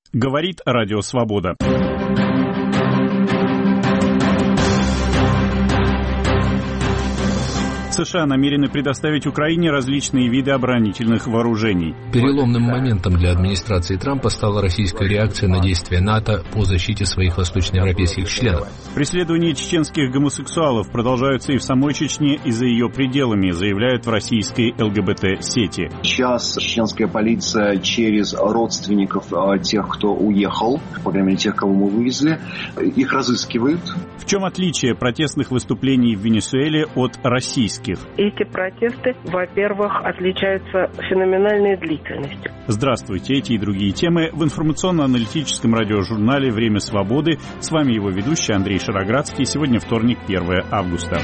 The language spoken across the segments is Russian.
Говорит Радио Свобода. США намерены предоставить Украине различные виды оборонительных вооружений. Переломным моментом для администрации Трампа стала российская реакция на действия НАТО по защите своих восточноевропейских членов. Преследования чеченских гомосексуалов продолжаются и в самой Чечне, и за ее пределами, заявляют в российской ЛГБТ-сети. Сейчас чеченская полиция через родственников тех, кто уехал, по крайней мере тех, кого мы вывезли, их разыскивают. В чем отличие протестных выступлений в Венесуэле от российских? Эти протесты, во-первых, отличаются феноменальной длительностью. Здравствуйте, эти и другие темы в информационно-аналитическом радиожурнале «Время свободы». С вами его ведущий Андрей Шароградский. Сегодня вторник, 1 августа.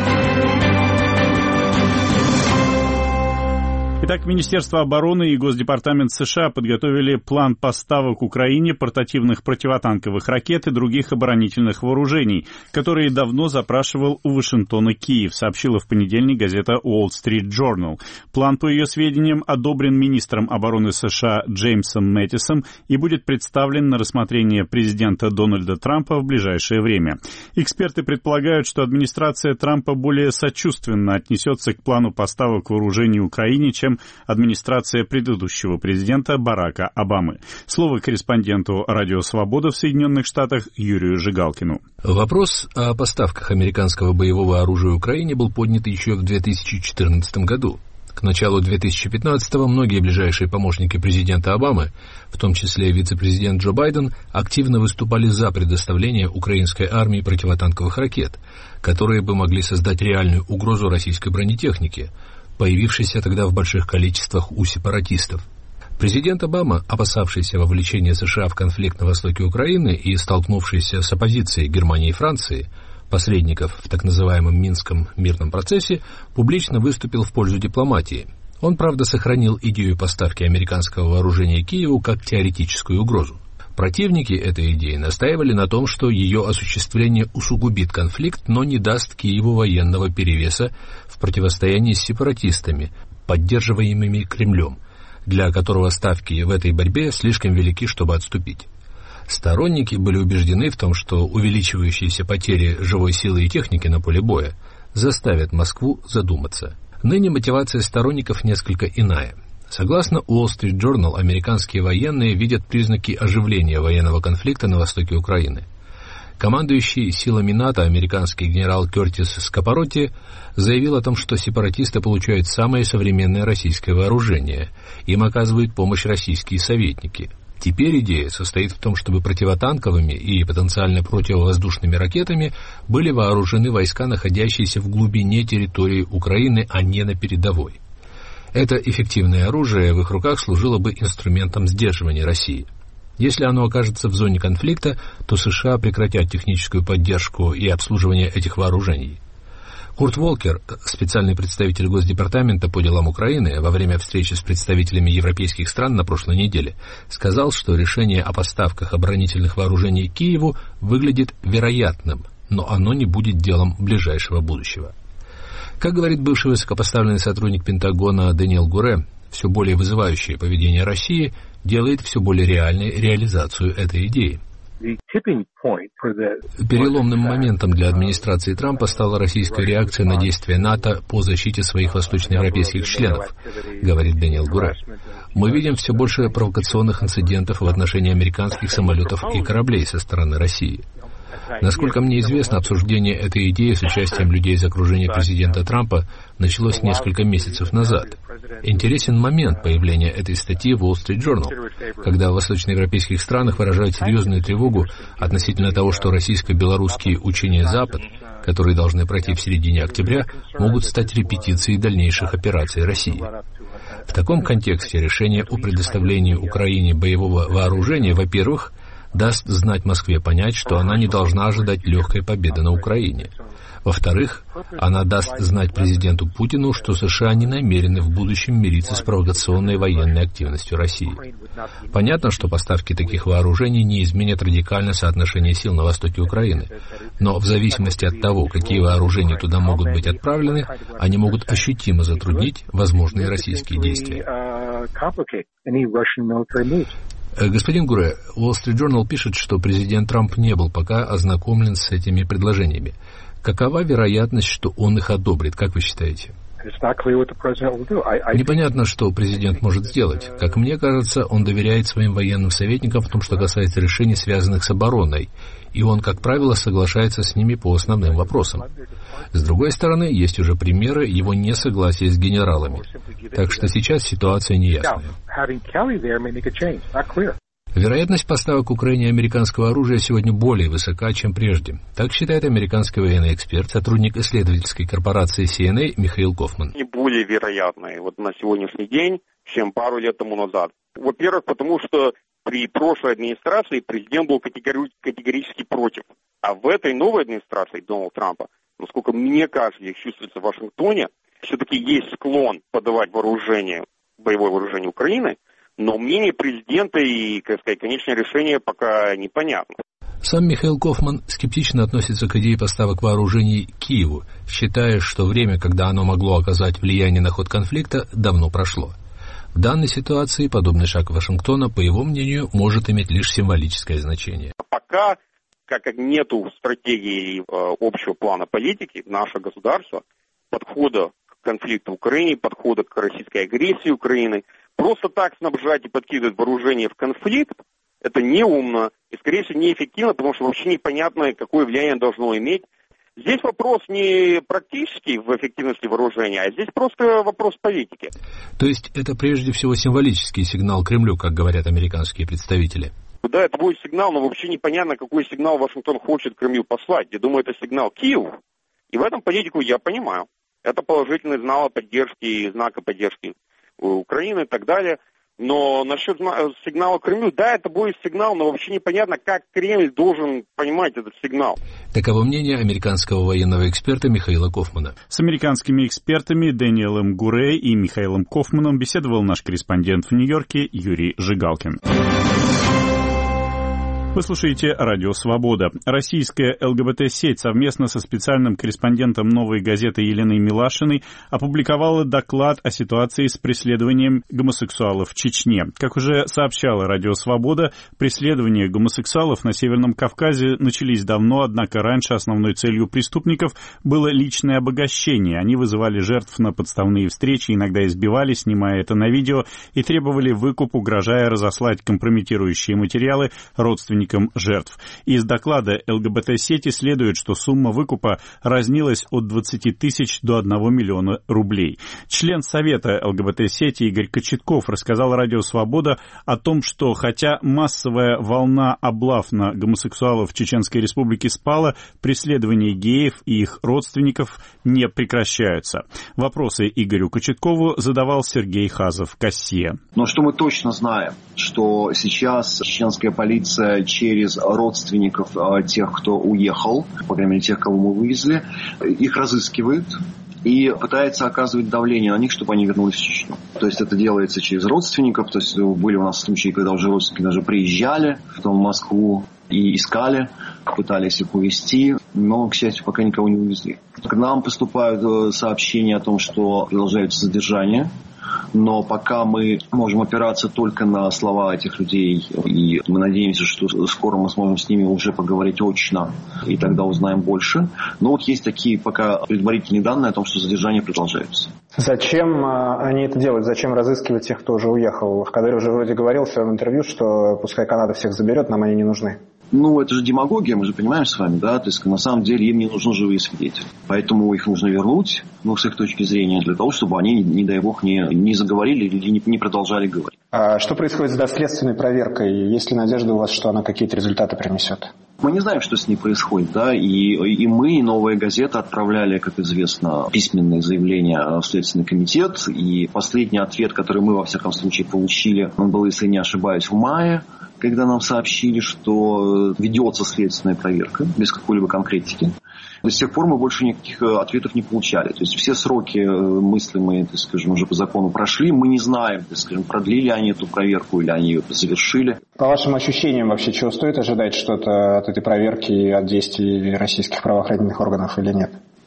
Итак, Министерство обороны и Госдепартамент США подготовили план поставок Украине портативных противотанковых ракет и других оборонительных вооружений, которые давно запрашивал у Вашингтона Киев, сообщила в понедельник газета Wall Street Journal. План, по ее сведениям, одобрен министром обороны США Джеймсом Мэттисом и будет представлен на рассмотрение президента Дональда Трампа в ближайшее время. Эксперты предполагают, что администрация Трампа более сочувственно отнесется к плану поставок вооружений Украине, чем администрация предыдущего президента Барака Обамы. Слово корреспонденту Радио Свобода в Соединенных Штатах Юрию Жигалкину. Вопрос о поставках американского боевого оружия Украине был поднят еще в 2014 году. К началу 2015-го многие ближайшие помощники президента Обамы, в том числе вице-президент Джо Байден, активно выступали за предоставление украинской армии противотанковых ракет, которые бы могли создать реальную угрозу российской бронетехнике, появившейся тогда в больших количествах у сепаратистов. Президент Обама, опасавшийся вовлечения США в конфликт на востоке Украины и столкнувшийся с оппозицией Германии и Франции, посредников в так называемом Минском мирном процессе, публично выступил в пользу дипломатии. Он, правда, сохранил идею поставки американского вооружения Киеву как теоретическую угрозу. Противники этой идеи настаивали на том, что ее осуществление усугубит конфликт, но не даст Киеву военного перевеса в противостоянии с сепаратистами, поддерживаемыми Кремлем, для которого ставки в этой борьбе слишком велики, чтобы отступить. Сторонники были убеждены в том, что увеличивающиеся потери живой силы и техники на поле боя заставят Москву задуматься. Ныне мотивация сторонников несколько иная. Согласно Wall Street Journal, американские военные видят признаки оживления военного конфликта на востоке Украины. Командующий силами НАТО американский генерал Кертис Скапороти заявил о том, что сепаратисты получают самое современное российское вооружение. Им оказывают помощь российские советники. Теперь идея состоит в том, чтобы противотанковыми и потенциально противовоздушными ракетами были вооружены войска, находящиеся в глубине территории Украины, а не на передовой. Это эффективное оружие в их руках служило бы инструментом сдерживания России. Если оно окажется в зоне конфликта, то США прекратят техническую поддержку и обслуживание этих вооружений. Курт Волкер, специальный представитель Госдепартамента по делам Украины, во время встречи с представителями европейских стран на прошлой неделе, сказал, что решение о поставках оборонительных вооружений Киеву выглядит вероятным, но оно не будет делом ближайшего будущего. Как говорит бывший высокопоставленный сотрудник Пентагона Дэниел Гуре, все более вызывающее поведение России делает все более реальной реализацию этой идеи. Переломным моментом для администрации Трампа стала российская реакция на действия НАТО по защите своих восточноевропейских членов, говорит Дэниел Гуре. Мы видим все больше провокационных инцидентов в отношении американских самолетов и кораблей со стороны России. Насколько мне известно, обсуждение этой идеи с участием людей из окружения президента Трампа началось несколько месяцев назад. Интересен момент появления этой статьи в Wall Street Journal, когда в восточноевропейских странах выражают серьезную тревогу относительно того, что российско-белорусские учения «Запад», которые должны пройти в середине октября, могут стать репетицией дальнейших операций России. В таком контексте решение о предоставлении Украине боевого вооружения, во-первых, даст знать Москве понять, что она не должна ожидать легкой победы на Украине. Во-вторых, она даст знать президенту Путину, что США не намерены в будущем мириться с провокационной военной активностью России. Понятно, что поставки таких вооружений не изменят радикально соотношение сил на востоке Украины, но в зависимости от того, какие вооружения туда могут быть отправлены, они могут ощутимо затруднить возможные российские действия. Господин Гуре, Wall Street Journal пишет, что президент Трамп не был пока ознакомлен с этими предложениями. Какова вероятность, что он их одобрит, как вы считаете? Непонятно, что президент может сделать. Как мне кажется, он доверяет своим военным советникам в том, что касается решений, связанных с обороной, и он, как правило, соглашается с ними по основным вопросам. С другой стороны, есть уже примеры его несогласия с генералами. Так что сейчас ситуация неясная. Вероятность поставок Украине американского оружия сегодня более высока, чем прежде. Так считает американский военный эксперт, сотрудник исследовательской корпорации CNA Михаил Кофман. Не более вероятные на сегодняшний день, чем пару лет тому назад. Во-первых, потому что при прошлой администрации президент был категорически против. А в этой новой администрации Дональда Трампа, насколько мне кажется, их чувствуется в Вашингтоне, все-таки есть склон подавать вооружение, боевое вооружение Украины, но мнение президента и, конечное решение пока непонятно. Сам Михаил Кофман скептично относится к идее поставок вооружений Киеву, считая, что время, когда оно могло оказать влияние на ход конфликта, давно прошло. В данной ситуации подобный шаг Вашингтона, по его мнению, может иметь лишь символическое значение. Пока, как нету стратегии общего плана политики, наше государство, подхода к конфликту в Украине, подхода к российской агрессии Украины, просто так снабжать и подкидывать вооружение в конфликт, это неумно и, скорее всего, неэффективно, потому что вообще непонятно, какое влияние должно иметь. Здесь вопрос не практический в эффективности вооружения, а здесь просто вопрос политики. То есть это прежде всего символический сигнал Кремлю, как говорят американские представители? Да, это будет сигнал, но вообще непонятно, какой сигнал Вашингтон хочет Кремлю послать. Я думаю, это сигнал Киеву. И в этом политику я понимаю. Это положительный знак поддержки, знака поддержки Украины и так далее. Но насчет сигнала Кремлю, да, это будет сигнал, но вообще непонятно, как Кремль должен понимать этот сигнал. Таково мнение американского военного эксперта Михаила Кофмана. С американскими экспертами Дэниелом Гуре и Михаилом Кофманом беседовал наш корреспондент в Нью-Йорке Юрий Жигалкин. Вы слушаете «Радио Свобода». Российская ЛГБТ-сеть совместно со специальным корреспондентом «Новой газеты» Еленой Милашиной опубликовала доклад о ситуации с преследованием гомосексуалов в Чечне. Как уже сообщала «Радио Свобода», преследования гомосексуалов на Северном Кавказе начались давно, однако раньше основной целью преступников было личное обогащение. Они вызывали жертв на подставные встречи, иногда избивали, снимая это на видео, и требовали выкуп, угрожая разослать компрометирующие материалы родственникам жертв. Из доклада ЛГБТ-сети следует, что сумма выкупа разнилась от 20 тысяч до 1 миллиона рублей. Член Совета ЛГБТ-сети Игорь Кочетков рассказал «Радио Свобода» о том, что хотя массовая волна облав на гомосексуалов в Чеченской Республике спала, преследования геев и их родственников не прекращаются. Вопросы Игорю Кочеткову задавал Сергей Хазов-Кассия. Но что мы точно знаем, что сейчас чеченская полиция через родственников тех, кто уехал, по крайней мере, тех, кого мы вывезли, их разыскивают и пытается оказывать давление на них, чтобы они вернулись в Чечню. То есть это делается через родственников. То есть были у нас случаи, когда уже родственники даже приезжали в Москву и искали, пытались их увезти, но, к счастью, пока никого не увезли. К нам поступают сообщения о том, что продолжается задержание. Но пока мы можем опираться только на слова этих людей, и мы надеемся, что скоро мы сможем с ними уже поговорить очно, и тогда узнаем больше. Но вот есть такие пока предварительные данные о том, что задержание продолжается. Зачем они это делают? Зачем разыскивать тех, кто уже уехал? Кадыров уже вроде говорил в своем интервью, что пускай Канада всех заберет, нам они не нужны. Ну, это же демагогия, мы же понимаем с вами, да, то есть на самом деле им не нужны живые свидетели. Поэтому их нужно вернуть, с их точки зрения, для того, чтобы они, не дай бог, не заговорили или не продолжали говорить. А что происходит с доследственной проверкой? Есть ли надежда у вас, что она какие-то результаты принесет? Мы не знаем, что с ней происходит, да, и мы, и «Новая газета» отправляли, как известно, письменные заявления в Следственный комитет, и последний ответ, который мы, во всяком случае, получили, он был, если не ошибаюсь, в мае, когда нам сообщили, что ведется следственная проверка, без какой-либо конкретики. До сих пор мы больше никаких ответов не получали. То есть все сроки мыслимые, так скажем, уже по закону прошли. Мы не знаем, так скажем, продлили они эту проверку или они ее завершили. По вашим ощущениям, вообще, чего стоит ожидать что-то от этой проверки и от действий российских правоохранительных органов или нет?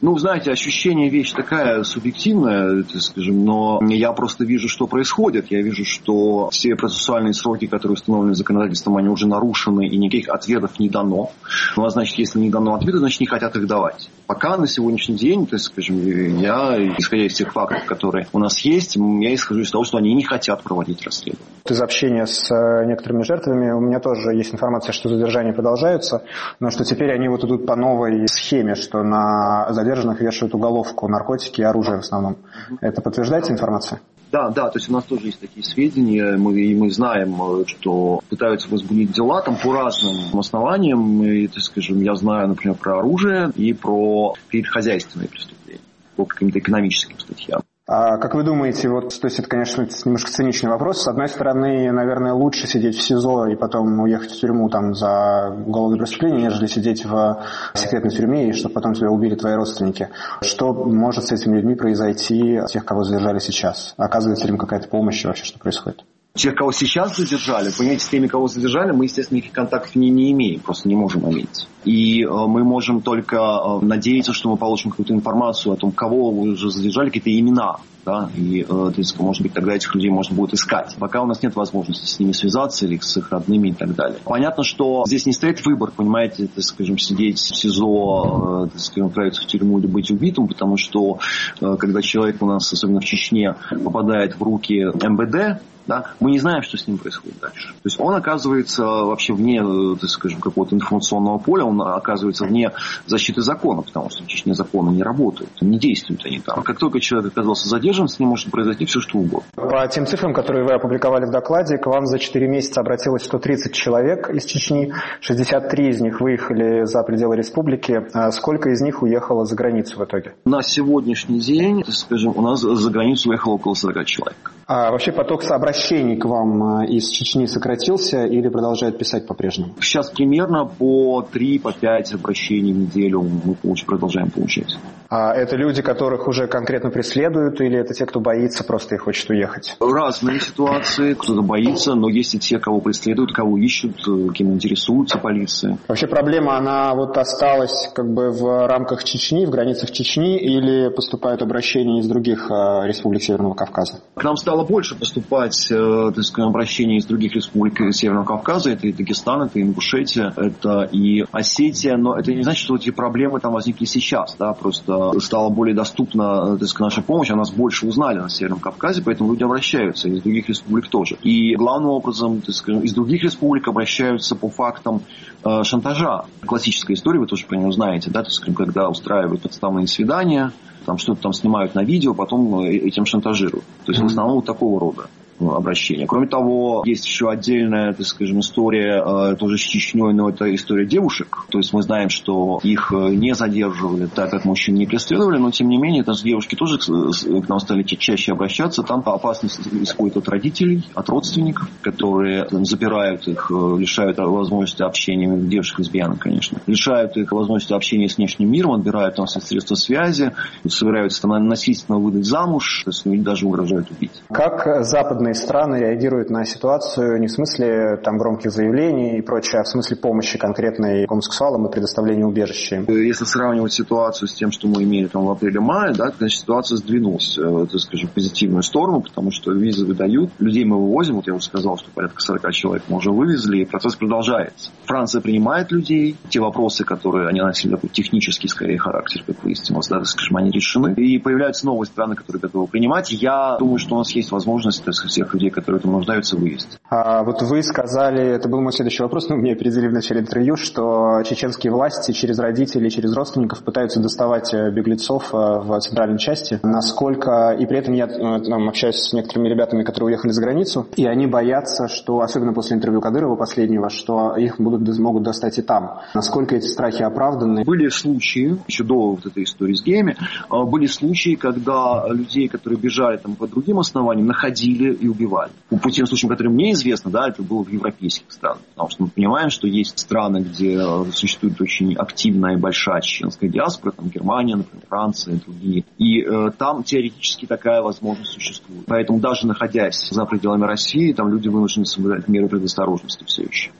Ну, знаете, ощущение вещь такая субъективная, скажем, но я просто вижу, что происходит. Я вижу, что все процессуальные сроки, которые установлены законодательством, они уже нарушены, и никаких ответов не дано. Ну, а значит, если не дано ответа, значит, не хотят их давать. Пока на сегодняшний день, то есть, скажем, я, исходя из тех фактов, которые у нас есть, я исхожу из того, что они не хотят проводить расследование. Из общения с некоторыми жертвами у меня тоже есть информация, что задержания продолжаются, но что теперь они вот идут по новой схеме, что на задержанных вешают уголовку, наркотики и оружие в основном. Это подтверждается информация? Да, то есть у нас тоже есть такие сведения, мы знаем, что пытаются возбудить дела там по разным основаниям. И, так скажем, я знаю, например, про оружие и про хозяйственные преступления, по каким-то экономическим статьям. А как вы думаете, вот, то есть это, конечно, немножко циничный вопрос. С одной стороны, наверное, лучше сидеть в СИЗО и потом уехать в тюрьму там за уголовное преступление, нежели сидеть в секретной тюрьме и чтобы потом тебя убили твои родственники. Что может с этими людьми произойти, тех, кого задержали сейчас? Оказывается ли им какая-то помощь и вообще что происходит? Тех, кого сейчас задержали, понимаете, с теми, кого задержали, мы, естественно, никаких контактов не имеем, просто не можем иметь. И мы можем только надеяться, что мы получим какую-то информацию о том, кого вы уже задержали, какие-то имена. Да, и, то есть, может быть, тогда этих людей можно будет искать. Пока у нас нет возможности с ними связаться или с их родными и так далее. Понятно, что здесь не стоит выбор, понимаете, так скажем, сидеть в СИЗО, так скажем, отправиться в тюрьму или быть убитым, потому что когда человек у нас, особенно в Чечне, попадает в руки МВД, да, мы не знаем, что с ним происходит дальше. То есть он оказывается вообще вне, так скажем, какого-то информационного поля, он оказывается вне защиты закона, потому что в Чечне законы не работают, не действуют они там. Как только человек оказался задержан, с ним может произойти все, что угодно. По тем цифрам, которые вы опубликовали в докладе, к вам за 4 месяца обратилось 130 человек из Чечни, 63 из них выехали за пределы республики. А сколько из них уехало за границу в итоге? На сегодняшний день, так скажем, у нас за границу уехало около 40 человек. А вообще поток обращений к вам из Чечни сократился или продолжает писать по-прежнему? Сейчас примерно по 3-5 обращений в неделю мы продолжаем получать. А это люди, которых уже конкретно преследуют, или это те, кто боится просто и хочет уехать? Разные ситуации. Кто-то боится, но есть и те, кого преследуют, кого ищут, кем интересуется полиция. Вообще проблема, она вот осталась как бы в рамках Чечни, в границах Чечни, или поступают обращения из других республик Северного Кавказа? К нам стало больше поступать, так сказать, обращений из других республик Северного Кавказа. Это и Дагестан, это и Ингушетия, это и Осетия. Но это не значит, что эти проблемы там возникли сейчас. Да? Просто стала более доступна, так сказать, наша помощь. О нас больше узнали на Северном Кавказе, поэтому люди обращаются. Из других республик тоже. И главным образом, так сказать, из других республик обращаются по фактам шантажа. Классическая история, вы тоже про нее знаете, да? То есть, когда устраивают подставные свидания, там что-то там снимают на видео, потом этим шантажируют. То есть в основном вот такого рода обращения. Кроме того, есть еще отдельная, так скажем, история тоже с Чечней, но это история девушек. То есть мы знаем, что их не задерживали, так как мужчин не преследовали, но тем не менее, там девушки тоже к нам стали чаще обращаться. Там опасность исходит от родителей, от родственников, которые запирают их, лишают возможности общения, девушек лесбиянок, конечно, лишают их возможности общения с внешним миром, отбирают там средства связи, собираются там насильственно выдать замуж, то есть даже угрожают убить. Как западные страны реагируют на ситуацию не в смысле там громких заявлений и прочее, а в смысле помощи конкретной гомосексуалам и предоставления убежища им? Если сравнивать ситуацию с тем, что мы имели там в апреле-мае, да, значит, ситуация сдвинулась, так скажем, в позитивную сторону, потому что визы выдают, людей мы вывозим, вот я уже сказал, что порядка 40 человек мы уже вывезли, и процесс продолжается. Франция принимает людей, те вопросы, которые они носили такой технический, скорее, характер, как выяснилось, да, так скажем, они решены, и появляются новые страны, которые готовы принимать. Я думаю, что у нас есть возможность, так сказать, всех людей, которые там нуждаются, вывести. А вот вы сказали, это был мой следующий вопрос, но меня опередили в начале интервью, что чеченские власти через родителей, через родственников пытаются доставать беглецов в центральной части. Насколько... И при этом я там общаюсь с некоторыми ребятами, которые уехали за границу, и они боятся, что, особенно после интервью Кадырова последнего, что их могут достать и там. Насколько эти страхи оправданы? Были случаи, еще до вот этой истории с геями, были случаи, когда людей, которые бежали там по другим основаниям, находили и убивали. По тем случаям, которые мне известны, да, это было в европейских странах. Потому что мы понимаем, что есть страны, где существует очень активная и большая чеченская диаспора, там Германия, например, Франция и другие. И там теоретически такая возможность существует. Поэтому даже находясь за пределами России, там люди вынуждены соблюдать меры предосторожности все еще. Вы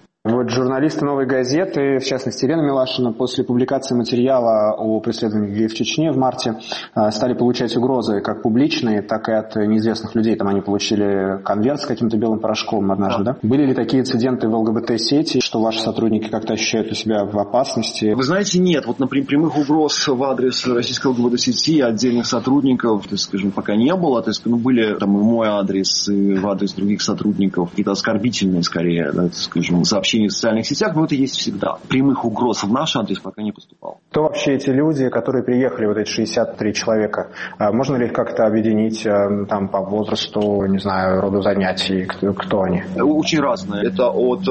вот журналисты «Новой газеты», в частности, Елена Милашина, после публикации материала о преследовании в Чечне в марте стали получать угрозы как публичные, так и от неизвестных людей. Там они получили конверт с каким-то белым порошком однажды, да? Были ли такие инциденты в ЛГБТ-сети, что ваши сотрудники как-то ощущают у себя в опасности? Вы знаете, нет. Вот, например, прямых угроз в адрес российской ЛГБТ-сети отдельных сотрудников, то есть, скажем, пока не было. То есть, были там в мой адрес и в адрес других сотрудников какие-то оскорбительные, скорее, да, скажем, сообщения в социальных сетях, но это есть всегда. Прямых угроз в наш адрес пока не поступало. Кто вообще эти люди, которые приехали, вот эти 63 человека? Можно ли их как-то объединить там по возрасту, не знаю, роду занятий? Кто они? Очень разные. Это от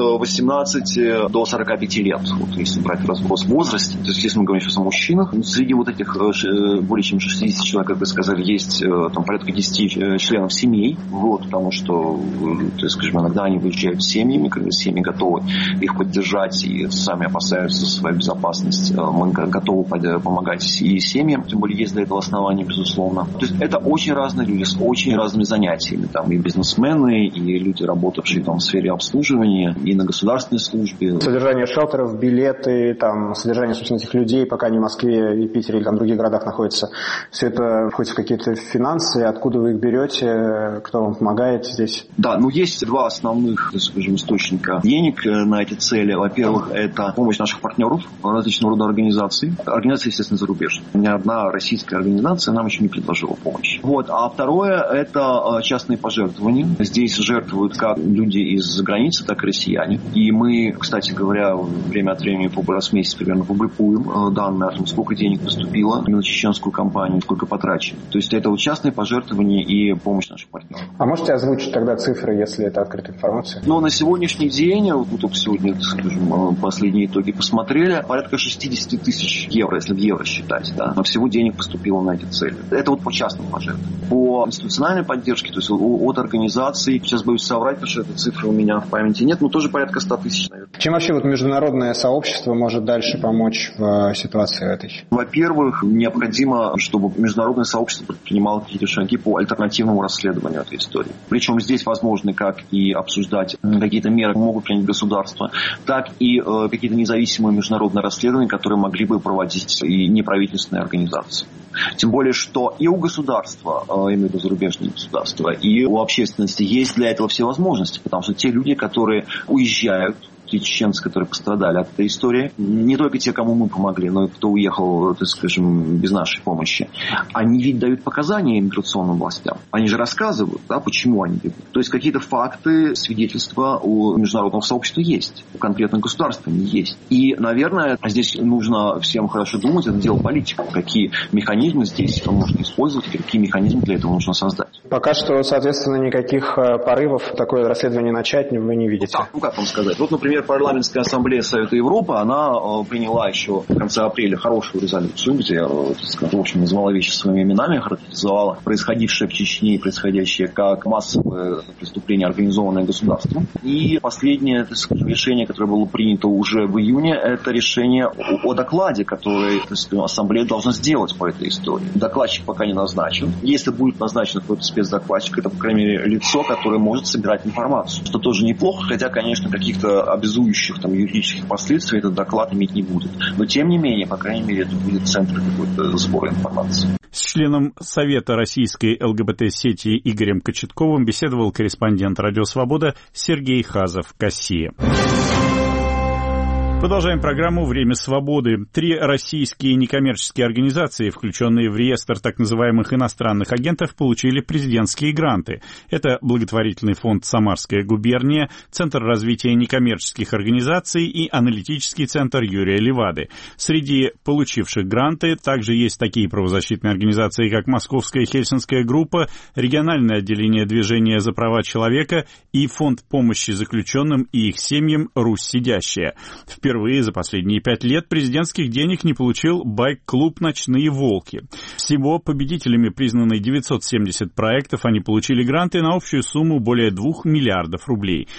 18 до 45 лет, вот, если брать разброс в возрасте. То есть, если мы говорим сейчас о мужчинах, среди вот этих более чем 60 человек, как вы сказали, есть там порядка 10 членов семей, вот, потому что, то есть, скажем, иногда они выезжают с семьями, когда семьи готовы их поддержать и сами опасаются за свою безопасность. Мы готовы помогать и семьям, тем более есть для этого основания, безусловно. То есть это очень разные люди с очень разными занятиями. Там и бизнесмены, и люди, работавшие там в сфере обслуживания, и на государственной службе. Содержание шелтеров, билеты, там, содержание, собственно, этих людей, пока они в Москве и Питере или там в других городах находятся, все это входит в какие-то финансы, откуда вы их берете, кто вам помогает здесь? Да, есть два основных, скажем, источника денег на эти цели. Во-первых, это помощь наших партнеров, различного рода организаций. Организации, естественно, зарубежные. Ни одна российская организация нам еще не предложила помощь. А второе, это частные пожертвования. Здесь жертвуют как люди из-за границы, так и россияне. И мы, кстати говоря, время от времени, раз в месяц примерно, публикуем данные о том, сколько денег поступило на чеченскую кампанию, сколько потрачено. То есть это частные пожертвования и помощь наших партнеров. А можете озвучить тогда цифры, если это открытая информация? На сегодняшний день, мы только сегодня, скажем, последние итоги посмотрели, порядка 60 тысяч евро, если в евро считать, да, но всего денег поступило на эти цели. Это по частным пожертвованиям. По институциональной поддержке, то есть от организаций, сейчас боюсь соврать, потому что этой цифры у меня в памяти нет, но тоже порядка 100 тысяч, наверное. Чем вообще международное сообщество может дальше помочь в ситуации этой? Во-первых, необходимо, чтобы международное сообщество предпринимало какие-то шаги по альтернативному расследованию этой истории. Причем здесь возможно как и обсуждать какие-то меры могут принять государства, так и какие-то независимые международные расследования, которые могли бы проводить и неправительственные организации. Тем более, что и у государства, именно зарубежные государства, и у общественности есть для этого все возможности, потому что те люди, которые уезжают, те чеченцы, которые пострадали от этой истории, не только те, кому мы помогли, но и кто уехал, так скажем, без нашей помощи, они ведь дают показания иммиграционным властям. Они же рассказывают, да, почему они бегут. То есть какие-то факты, свидетельства у международного сообщества есть, у конкретных государств они есть. И, наверное, здесь нужно всем хорошо думать, это дело политиков, какие механизмы здесь можно использовать, и какие механизмы для этого нужно создать. Пока что, соответственно, никаких порывов такое расследование начать вы не видите. Как вам сказать? Например, Парламентская ассамблея Совета Европы, она приняла еще в конце апреля хорошую резолюцию, где, в общем, назвала вещи своими именами, характеризовала происходившее в Чечне и происходящее как массовое преступление, организованное государством. И последнее, так скажем, решение, которое было принято уже в июне, это решение о докладе, который, так скажем, ассамблея должна сделать по этой истории. Докладчик пока не назначен. Если будет назначен какой-то спецдокладчик, это, по крайней мере, лицо, которое может собирать информацию. Что тоже неплохо, хотя, конечно, каких-то обязующих юридических последствий этот доклад иметь не будет. Но, тем не менее, по крайней мере, это будет центр какой-то сбора информации. С членом Совета российской ЛГБТ-сети Игорем Кочетковым беседовал корреспондент «Радио Свобода» Сергей Хазов, Кассия. Продолжаем программу «Время свободы». 3 российские некоммерческие организации, включенные в реестр так называемых иностранных агентов, получили президентские гранты. Это благотворительный фонд «Самарская губерния», Центр развития некоммерческих организаций и аналитический центр Юрия Левады. Среди получивших гранты также есть такие правозащитные организации, как Московская Хельсинская группа, региональное отделение движения за права человека и фонд помощи заключенным и их семьям «Русь сидящая». Впервые за последние 5 лет президентских денег не получил байк-клуб «Ночные волки». Всего победителями признаны 970 проектов. Они получили гранты на общую сумму более 2 миллиардов рублей. В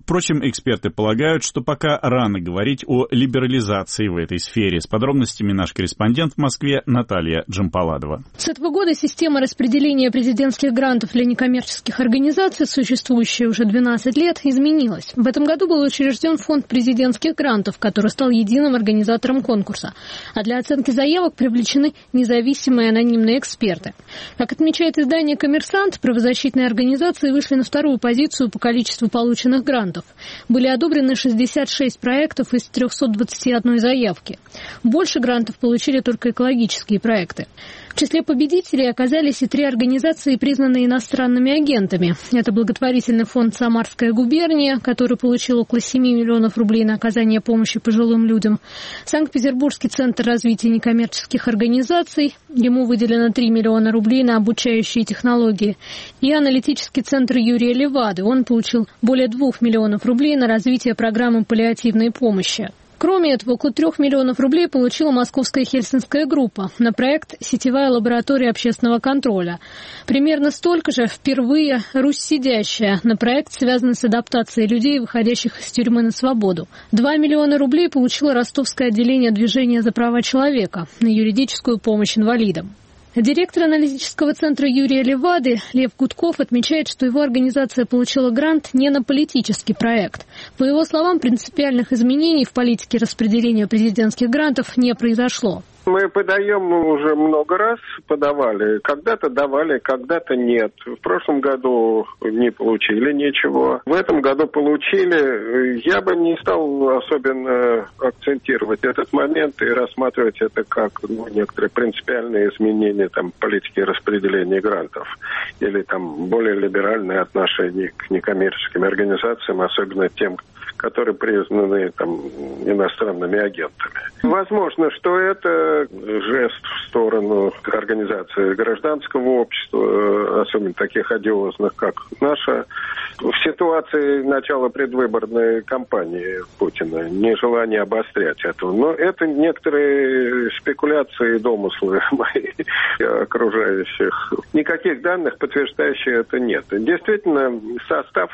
Впрочем, эксперты полагают, что пока рано говорить о либерализации в этой сфере. С подробностями наш корреспондент в Москве Наталья Джампаладова. С этого года система распределения президентских грантов для некоммерческих организаций, существующая уже 12 лет, изменилась. В этом году был учрежден фонд президентских грантов, который стал единым организатором конкурса. А для оценки заявок привлечены независимые анонимные эксперты. Как отмечает издание «Коммерсант», правозащитные организации вышли на вторую позицию по количеству полученных грантов. Были одобрены 66 проектов из 321 заявки. Больше грантов получили только экологические проекты. В числе победителей оказались и 3 организации, признанные иностранными агентами. Это благотворительный фонд «Самарская губерния», который получил около 7 миллионов рублей на оказание помощи пожилым людям. Санкт-Петербургский центр развития некоммерческих организаций, ему выделено 3 миллиона рублей на обучающие технологии. И аналитический центр Юрия Левады, он получил более 2 миллионов рублей на развитие программы паллиативной помощи. Кроме этого, около 3 миллионов рублей получила Московская Хельсинская группа на проект «Сетевая лаборатория общественного контроля». Примерно столько же впервые «Русь сидящая» на проект, связанный с адаптацией людей, выходящих из тюрьмы на свободу. 2 миллиона рублей получило Ростовское отделение движения за права человека на юридическую помощь инвалидам. Директор аналитического центра Юрия Левады Лев Гудков отмечает, что его организация получила грант не на политический проект. По его словам, принципиальных изменений в политике распределения президентских грантов не произошло. Мы подаем уже много раз, подавали. Когда-то давали, когда-то нет. В прошлом году не получили ничего. В этом году получили. Я бы не стал особенно акцентировать этот момент и рассматривать это как некоторые принципиальные изменения политики распределения грантов. Или более либеральное отношение к некоммерческим организациям, особенно тем, которые признаны иностранными агентами. Возможно, что это жест в сторону организации гражданского общества, особенно таких одиозных, как наша, в ситуации начала предвыборной кампании Путина, нежелание обострять этого. Но это некоторые спекуляции и домыслы мои окружающих. Никаких данных, подтверждающих это, нет. Действительно, состав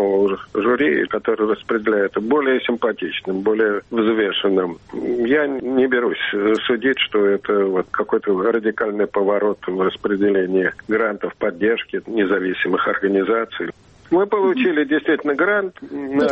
жюри, который распределяет, более симпатичным, более взвешенным. Я не берусь судить, что это какой-то радикальный поворот в распределении грантов поддержки независимых организаций. Мы получили действительно грант на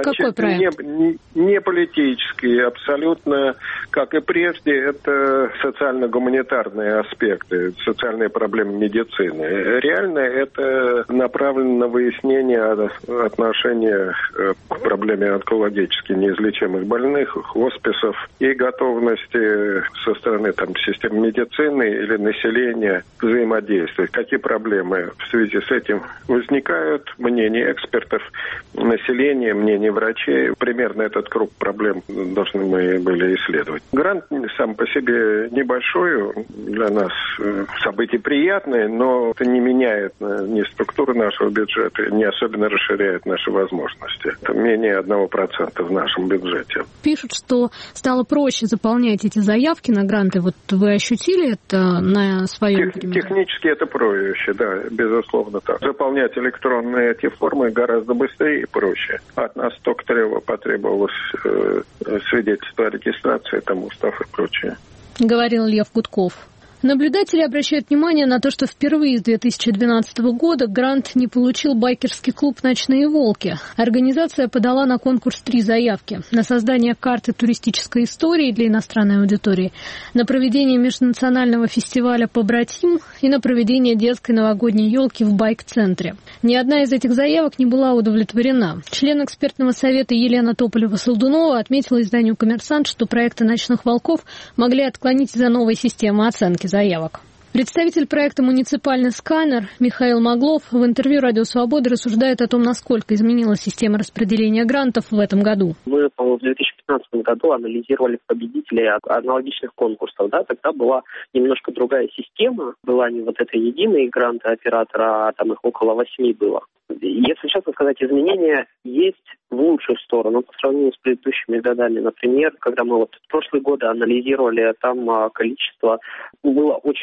не политический, абсолютно, как и прежде, это социально-гуманитарные аспекты, социальные проблемы медицины. Реально это направлено на выяснение отношения к проблеме онкологически неизлечимых больных, хосписов и готовности со стороны системы медицины или населения взаимодействовать. Какие проблемы в связи с этим возникают, мнение экспертов, населения, мнение врачей. Примерно этот круг проблем должны мы были исследовать. Грант сам по себе небольшой, для нас событие приятное, но это не меняет ни структуру нашего бюджета, не особенно расширяет наши возможности. Это менее 1% в нашем бюджете. Пишут, что стало проще заполнять эти заявки на гранты. Вы ощутили это на своем примере? Технически это проще, да, безусловно так. Заполнять электронные эти формы гораздо быстрее и проще. От нас только потребовалось свидетельство о регистрации, устав и прочее. Говорил Лев Гудков. Наблюдатели обращают внимание на то, что впервые с 2012 года грант не получил байкерский клуб «Ночные волки». Организация подала на конкурс 3 заявки. На создание карты туристической истории для иностранной аудитории, на проведение межнационального фестиваля «Побратим» и на проведение детской новогодней елки в байк-центре. Ни одна из этих заявок не была удовлетворена. Член экспертного совета Елена Тополева-Солдунова отметила изданию «Коммерсант», что проекты «Ночных волков» могли отклонить из-за новой системы оценки заявок. Представитель проекта «Муниципальный сканер» Михаил Маглов в интервью «Радио Свобода» рассуждает о том, насколько изменилась система распределения грантов в этом году. Мы, в 2015 году анализировали победителей аналогичных конкурсов. Тогда была немножко другая система. Была не эта единая гранты оператора, а их около 8 было. Если честно сказать, изменения есть в лучшую сторону по сравнению с предыдущими годами. Например, когда мы в прошлые годы анализировали, там количество, было очень много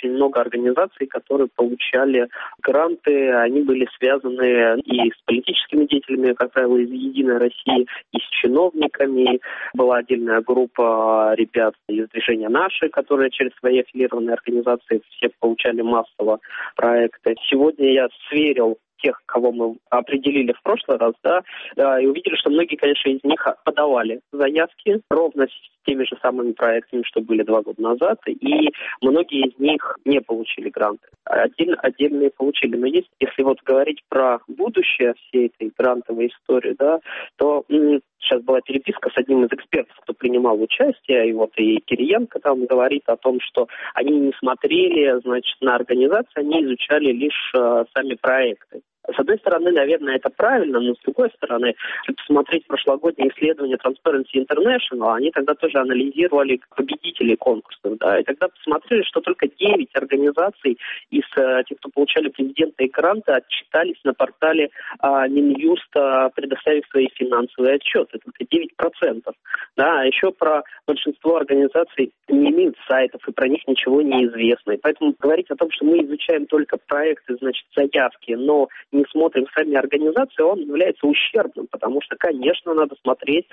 организаций, которые получали гранты. Они были связаны и с политическими деятелями, как правило, из «Единой России», и с чиновниками. Была отдельная группа ребят из движения «Наши», которые через свои аффилированные организации все получали массово проекты. Сегодня я сверил тех, кого мы определили в прошлый раз, и увидели, что многие, конечно, из них подавали заявки ровно с теми же самыми проектами, что были 2 года назад, и многие из них не получили гранты. Отдельные получили. Но если вот говорить про будущее всей этой грантовой истории, то сейчас была переписка с одним из экспертов, кто принимал участие, и Кириенко там говорит о том, что они не смотрели, на организации, они изучали лишь сами проекты. С одной стороны, наверное, это правильно, но с другой стороны, если посмотреть прошлогодние исследования Transparency International, они тогда тоже анализировали победителей конкурсов, и тогда посмотрели, что только 9 организаций из тех, кто получали президентские гранты, отчитались на портале Минюста, предоставив свои финансовые отчеты, только 9%. А еще про большинство организаций не имеют сайтов, и про них ничего не известно. И поэтому говорить о том, что мы изучаем только проекты, заявки, но не смотрим сами организации, он является ущербным, потому что, конечно, надо смотреть,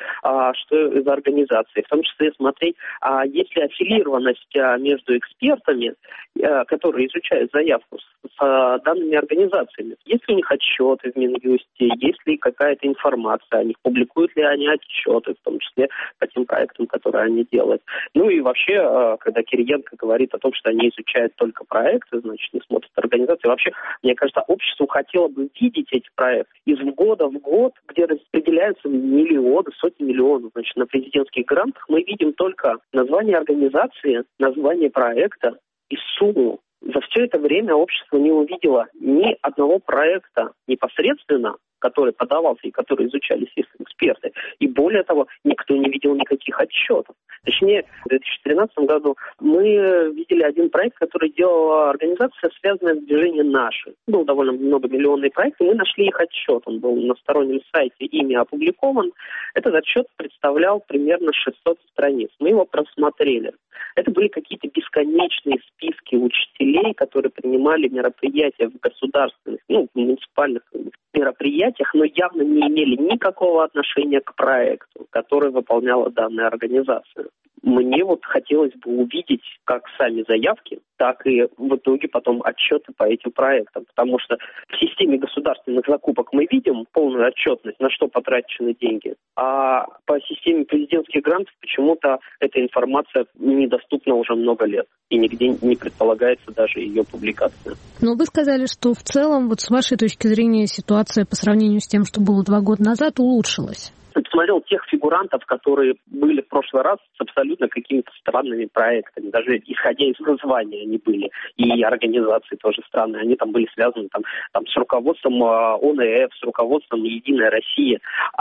что за организации, в том числе смотреть, есть ли аффилированность между экспертами, которые изучают заявку, с данными организациями. Есть ли у них отчеты в Минюсте, есть ли какая-то информация о них, публикуют ли они отчеты, в том числе по тем проектам, которые они делают. И вообще, когда Кириенко говорит о том, что они изучают только проекты, не смотрят организации, вообще, мне кажется, обществу хотело бы видеть эти проекты из года в год, где распределяются миллионы, сотни миллионов. На президентских грантах мы видим только название организации, название проекта и сумму. За все это время общество не увидело ни одного проекта непосредственно, который подавался и который изучали естественно эксперты. И более того, никто не видел никаких отчетов. Точнее, в 2013 году мы видели один проект, который делала организация, связанная с движением «Наши». Был довольно многомиллионный проект, и мы нашли их отчет. Он был на стороннем сайте ими опубликован. Этот отчет представлял примерно 600 страниц. Мы его просмотрели. Это были какие-то бесконечные списки учителей, которые принимали мероприятия в государственных, в муниципальных мероприятиях, но явно не имели никакого отношения к проекту, который выполняла данная организация. Мне хотелось бы увидеть как сами заявки, так и в итоге потом отчеты по этим проектам. Потому что в системе государственных закупок мы видим полную отчетность, на что потрачены деньги. А по системе президентских грантов почему-то эта информация недоступна уже много лет. И нигде не предполагается даже ее публикация. Но вы сказали, что в целом, с вашей точки зрения, ситуация по сравнению с тем, что было 2 года назад, улучшилась. Я посмотрел тех фигурантов, которые были в прошлый раз с абсолютно какими-то странными проектами. Даже исходя из названия они были. И организации тоже странные. Они там были связаны с руководством ОНФ, с руководством «Единой России».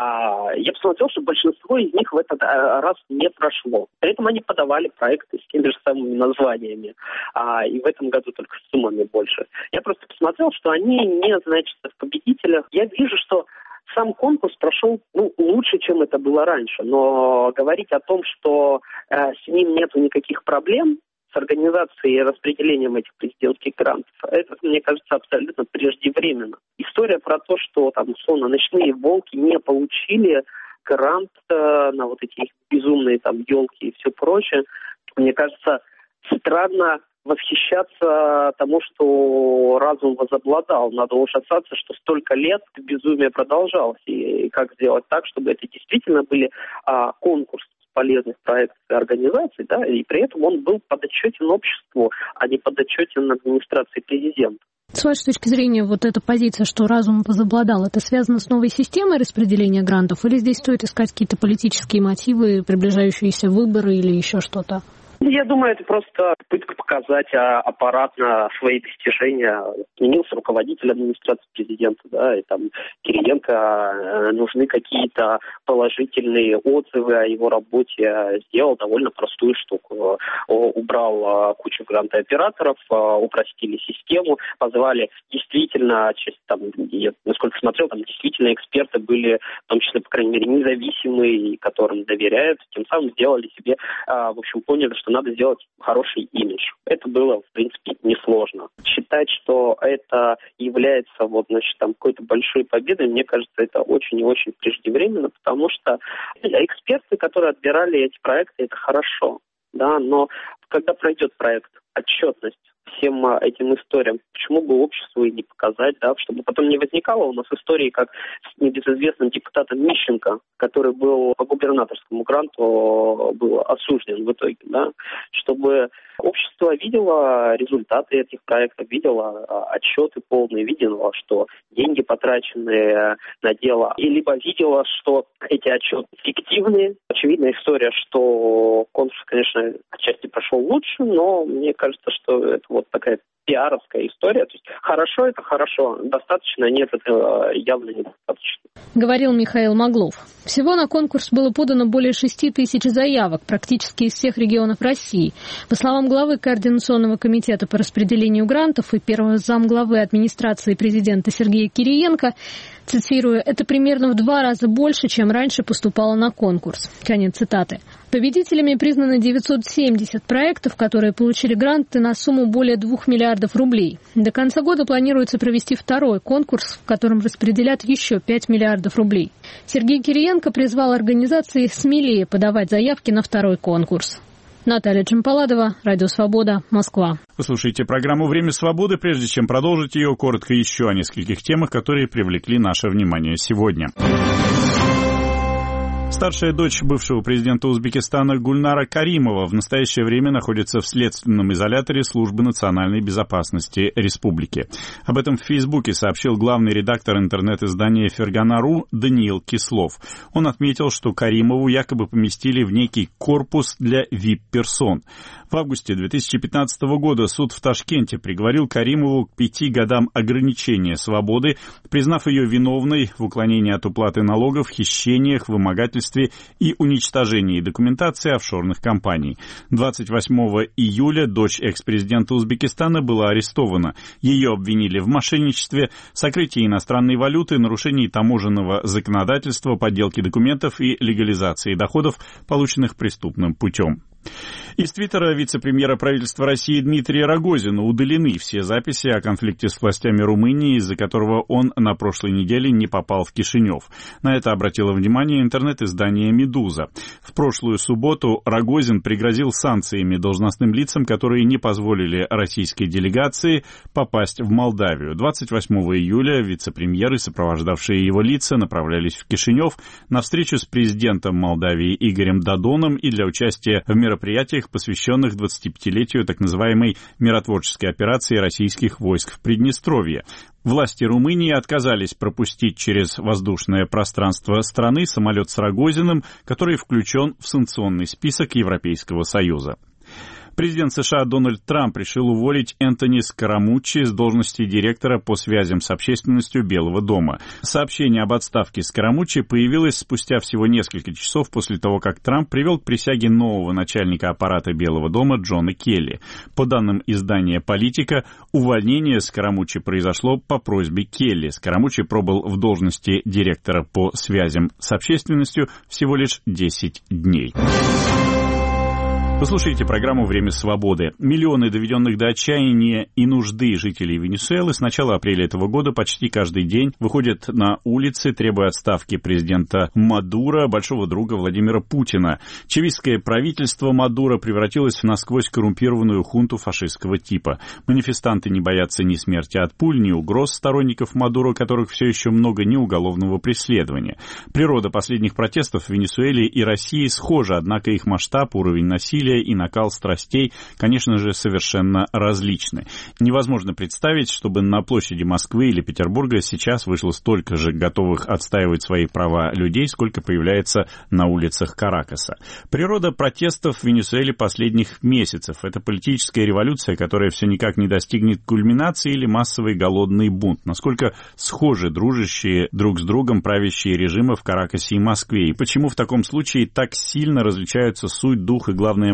Я посмотрел, что большинство из них в этот раз не прошло. При этом они подавали проекты с теми же самыми названиями. И в этом году только с суммами больше. Я просто посмотрел, что они не значатся в победителях. Я вижу, что сам конкурс прошел лучше, чем это было раньше. Но говорить о том, что с ним нет никаких проблем, с организацией и распределением этих президентских грантов, это, мне кажется, абсолютно преждевременно. История про то, что условно «Ночные волки» не получили грант на эти безумные елки и все прочее, мне кажется, странно восхищаться тому, что разум возобладал. Надо ужасаться, что столько лет безумие продолжалось. И как сделать так, чтобы это действительно были конкурсы полезных проектов и организаций, и при этом он был подотчетен обществу, а не подотчетен администрации президента. С вашей точки зрения, эта позиция, что разум возобладал, это связано с новой системой распределения грантов, или здесь стоит искать какие-то политические мотивы, приближающиеся выборы или еще что-то? Я думаю, это просто попытка показать аппаратно свои достижения. Сменился руководитель администрации президента, и Кириенко нужны какие-то положительные отзывы о его работе. Сделал довольно простую штуку. Убрал кучу грантооператоров, упростили систему, позвали действительно, я насколько смотрел, действительно эксперты были, в том числе, по крайней мере, независимые, которым доверяют, тем самым сделали себе, поняли, что что надо сделать хороший имидж. Это было, в принципе, несложно. Считать, что это является какой-то большой победой, мне кажется, это очень и очень преждевременно, потому что эксперты, которые отбирали эти проекты, это хорошо, да, но когда пройдет проект, отчетность всем этим историям, почему бы обществу и не показать, да, чтобы потом не возникало у нас истории, как с небезызвестным депутатом Мищенко, который был по губернаторскому гранту был осужден в итоге, да, чтобы общество видело результаты этих проектов, видело отчеты полные, видело, что деньги потраченные на дело, и либо видело, что эти отчеты фиктивные. Очевидная история, что конкурс, конечно, отчасти прошел лучше, но мне кажется, что это такая пиаровская история. То есть хорошо — это хорошо, достаточно — нет, это явно недостаточно. Говорил Михаил Маглов. Всего на конкурс было подано более 6 тысяч заявок, практически из всех регионов России. По словам главы Координационного комитета по распределению грантов и первого замглавы администрации президента Сергея Кириенко, цитирую, «это примерно в 2 раза больше, чем раньше поступало на конкурс». Конец цитаты. Победителями признаны 970 проектов, которые получили гранты на сумму более 2 миллиардов рублей. До конца года планируется провести второй конкурс, в котором распределят еще 5 миллиардов рублей. Сергей Кириенко призвал организации смелее подавать заявки на второй конкурс. Наталья Джампаладова, Радио Свобода, Москва. Вы слушаете программу «Время свободы». Прежде чем продолжить ее, коротко еще о нескольких темах, которые привлекли наше внимание сегодня. Старшая дочь бывшего президента Узбекистана Гульнара Каримова в настоящее время находится в следственном изоляторе Службы национальной безопасности республики. Об этом в Фейсбуке сообщил главный редактор интернет-издания «Фергана.ру» Даниил Кислов. Он отметил, что Каримову якобы поместили в некий корпус для VIP-персон. В августе 2015 года суд в Ташкенте приговорил Каримову к 5 годам ограничения свободы, признав ее виновной в уклонении от уплаты налогов, хищениях, вымогательстве и уничтожении документации офшорных компаний. 28 июля дочь экс-президента Узбекистана была арестована. Ее обвинили в мошенничестве, сокрытии иностранной валюты, нарушении таможенного законодательства, подделке документов и легализации доходов, полученных преступным путем. Из твиттера вице-премьера правительства России Дмитрия Рогозина удалены все записи о конфликте с властями Румынии, из-за которого он на прошлой неделе не попал в Кишинев. На это обратило внимание интернет-издание «Медуза». В прошлую субботу Рогозин пригрозил санкциями должностным лицам, которые не позволили российской делегации попасть в Молдавию. 28 июля вице-премьер и сопровождавшие его лица направлялись в Кишинев на встречу с президентом Молдавии Игорем Додоном и для участия в мероприятиях, посвященных 25-летию так называемой миротворческой операции российских войск в Приднестровье. Власти Румынии отказались пропустить через воздушное пространство страны самолет с Рогозиным, который включен в санкционный список Европейского Союза. Президент США Дональд Трамп решил уволить Энтони Скарамуччи с должности директора по связям с общественностью Белого дома. Сообщение об отставке Скарамуччи появилось спустя всего несколько часов после того, как Трамп привел к присяге нового начальника аппарата Белого дома Джона Келли. По данным издания «Политика», увольнение Скарамуччи произошло по просьбе Келли. Скарамуччи пробыл в должности директора по связям с общественностью всего лишь 10 дней. Вы слушаете программу «Время свободы». Миллионы доведенных до отчаяния и нужды жителей Венесуэлы с начала апреля этого года почти каждый день выходят на улицы, требуя отставки президента Мадуро, большого друга Владимира Путина. Чавизское правительство Мадуро превратилось в насквозь коррумпированную хунту фашистского типа. Манифестанты не боятся ни смерти от пуль, ни угроз сторонников Мадуро, которых все еще много, ни уголовного преследования. Природа последних протестов в Венесуэле и России схожа, однако их масштаб, уровень насилия и накал страстей, конечно же, совершенно различны. Невозможно представить, чтобы на площади Москвы или Петербурга сейчас вышло столько же готовых отстаивать свои права людей, сколько появляется на улицах Каракаса. Природа протестов в Венесуэле последних месяцев – это политическая революция, которая все никак не достигнет кульминации, или массовый голодный бунт. Насколько схожи дружащие друг с другом правящие режимы в Каракасе и Москве, и почему в таком случае так сильно различаются суть, дух и, главное,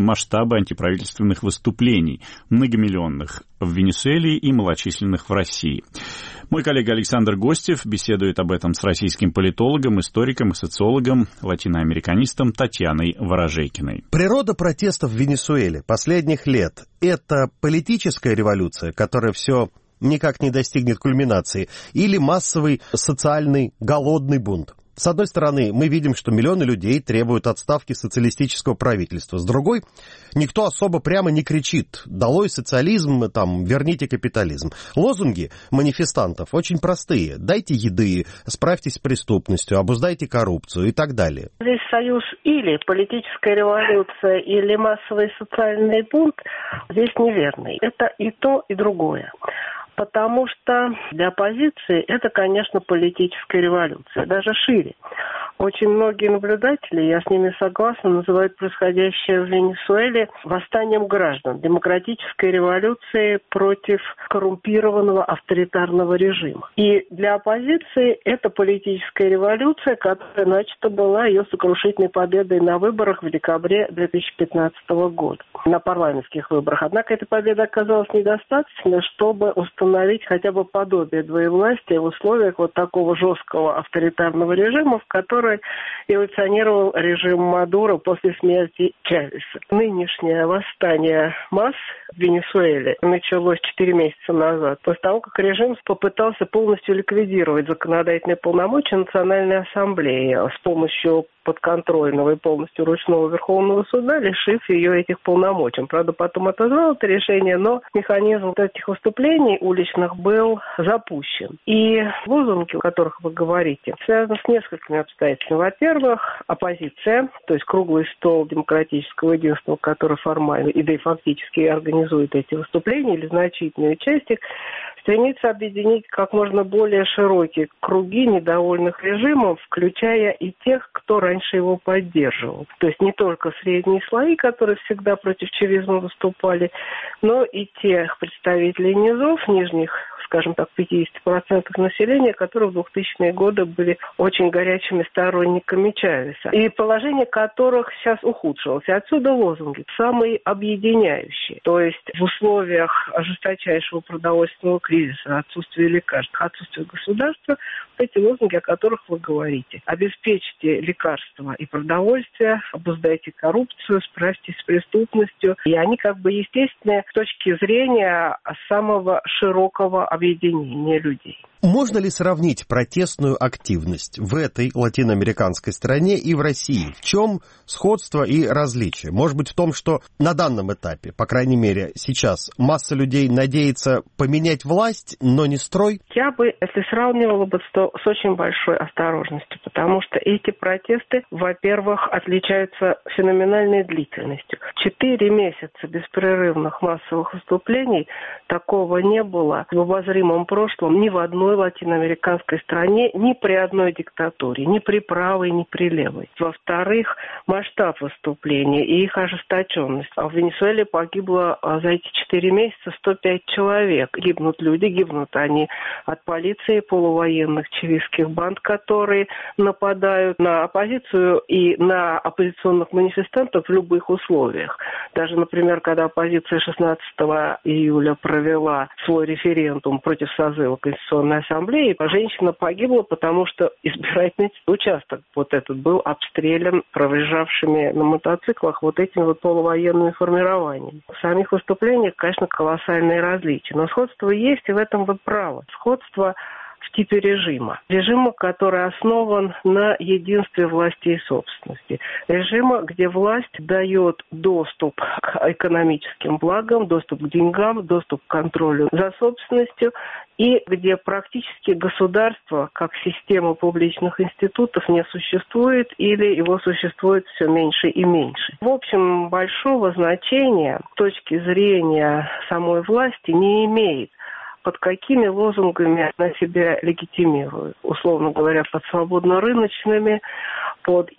масштабы антиправительственных выступлений, многомиллионных в Венесуэле и малочисленных в России. Мой коллега Александр Гостев беседует об этом с российским политологом, историком и социологом, латиноамериканистом Татьяной Ворожейкиной. Природа протестов в Венесуэле последних лет – это политическая революция, которая все никак не достигнет кульминации, или массовый социальный голодный бунт? С одной стороны, мы видим, что миллионы людей требуют отставки социалистического правительства. С другой, никто особо прямо не кричит «долой социализм», там, «верните капитализм». Лозунги манифестантов очень простые. «Дайте еды», «справьтесь с преступностью», «обуздайте коррупцию» и так далее. Здесь союз или политическая революция, или массовый социальный бунт здесь неверный. Это и то, и другое. Потому что для оппозиции это, конечно, политическая революция, даже шире. Очень многие наблюдатели, я с ними согласна, называют происходящее в Венесуэле восстанием граждан, демократической революцией против коррумпированного авторитарного режима. И для оппозиции это политическая революция, которая начата была ее сокрушительной победой на выборах в декабре 2015 года, на парламентских выборах. Однако этой победы оказалось недостаточно, чтобы установить хотя бы подобие двоевластия в условиях вот такого жесткого авторитарного режима, в который эволюционировал режим Мадуро после смерти Чавеса. Нынешнее восстание масс в Венесуэле началось 4 месяца назад, после того, как режим попытался полностью ликвидировать законодательные полномочия Национальной Ассамблеи с помощью подконтрольного и полностью ручного Верховного суда, лишив ее этих полномочий. Правда, потом отозвал это решение, но механизм вот этих выступлений уличных был запущен. И лозунги, о которых вы говорите, связаны с несколькими обстоятельствами. Во-первых, оппозиция, то есть круглый стол демократического единства, который формально и да и фактически организует эти выступления или значительную часть их, стремится объединить как можно более широкие круги недовольных режимом, включая и тех, кто раньше его поддерживал. То есть не только средние слои, которые всегда против чавизма выступали, но и тех представителей низов, нижних, скажем так, 50% населения, которые в 2000-е годы были очень горячими сторонниками Чавеса, и положение которых сейчас ухудшилось. И отсюда лозунги, самые объединяющие. То есть в условиях жесточайшего продовольственного кризиса, отсутствия лекарств, отсутствия государства, эти лозунги, о которых вы говорите. Обеспечьте лекарства и продовольствие, обуздайте коррупцию, справьтесь с преступностью. И они как бы естественны с точки зрения самого широкого объединения людей. Можно ли сравнить протестную активность в этой латиноамериканской стране и в России? В чем сходство и различие? Может быть, в том, что на данном этапе, по крайней мере, сейчас масса людей надеется поменять власть, но не строй? Я бы, если сравнивала бы, то с очень большой осторожностью, потому что эти протесты, во-первых, отличаются феноменальной длительностью. 4 месяца беспрерывных массовых выступлений такого не было в обозримом прошлом ни в одной латиноамериканской стране, ни при одной диктатуре, ни при правой, ни при левой. Во-вторых, масштаб выступлений и их ожесточенность. А в Венесуэле погибло за эти 4 месяца 105 человек. Гибнут люди, гибнут они от полиции, полувоенных чавизских банд, которые нападают на оппозицию и на оппозиционных манифестантов в любых условиях. Даже, например, когда оппозиция 16 июля провела свой референдум против созыва Конституционной Ассамблеи, женщина погибла, потому что избирательный участок вот этот был обстрелян проезжавшими на мотоциклах вот этими вот полувоенными формированиями. В самих выступлениях, конечно, колоссальные различия. Но сходство есть, и в этом вы правы. Сходство в типе режима. Режима, который основан на единстве власти и собственности. Режима, где власть дает доступ к экономическим благам, доступ к деньгам, доступ к контролю за собственностью, и где практически государство, как система публичных институтов, не существует или его существует все меньше и меньше. В общем, большого значения с точки зрения самой власти не имеет, под какими лозунгами она себя легитимирует. Условно говоря, под свободно-рыночными, под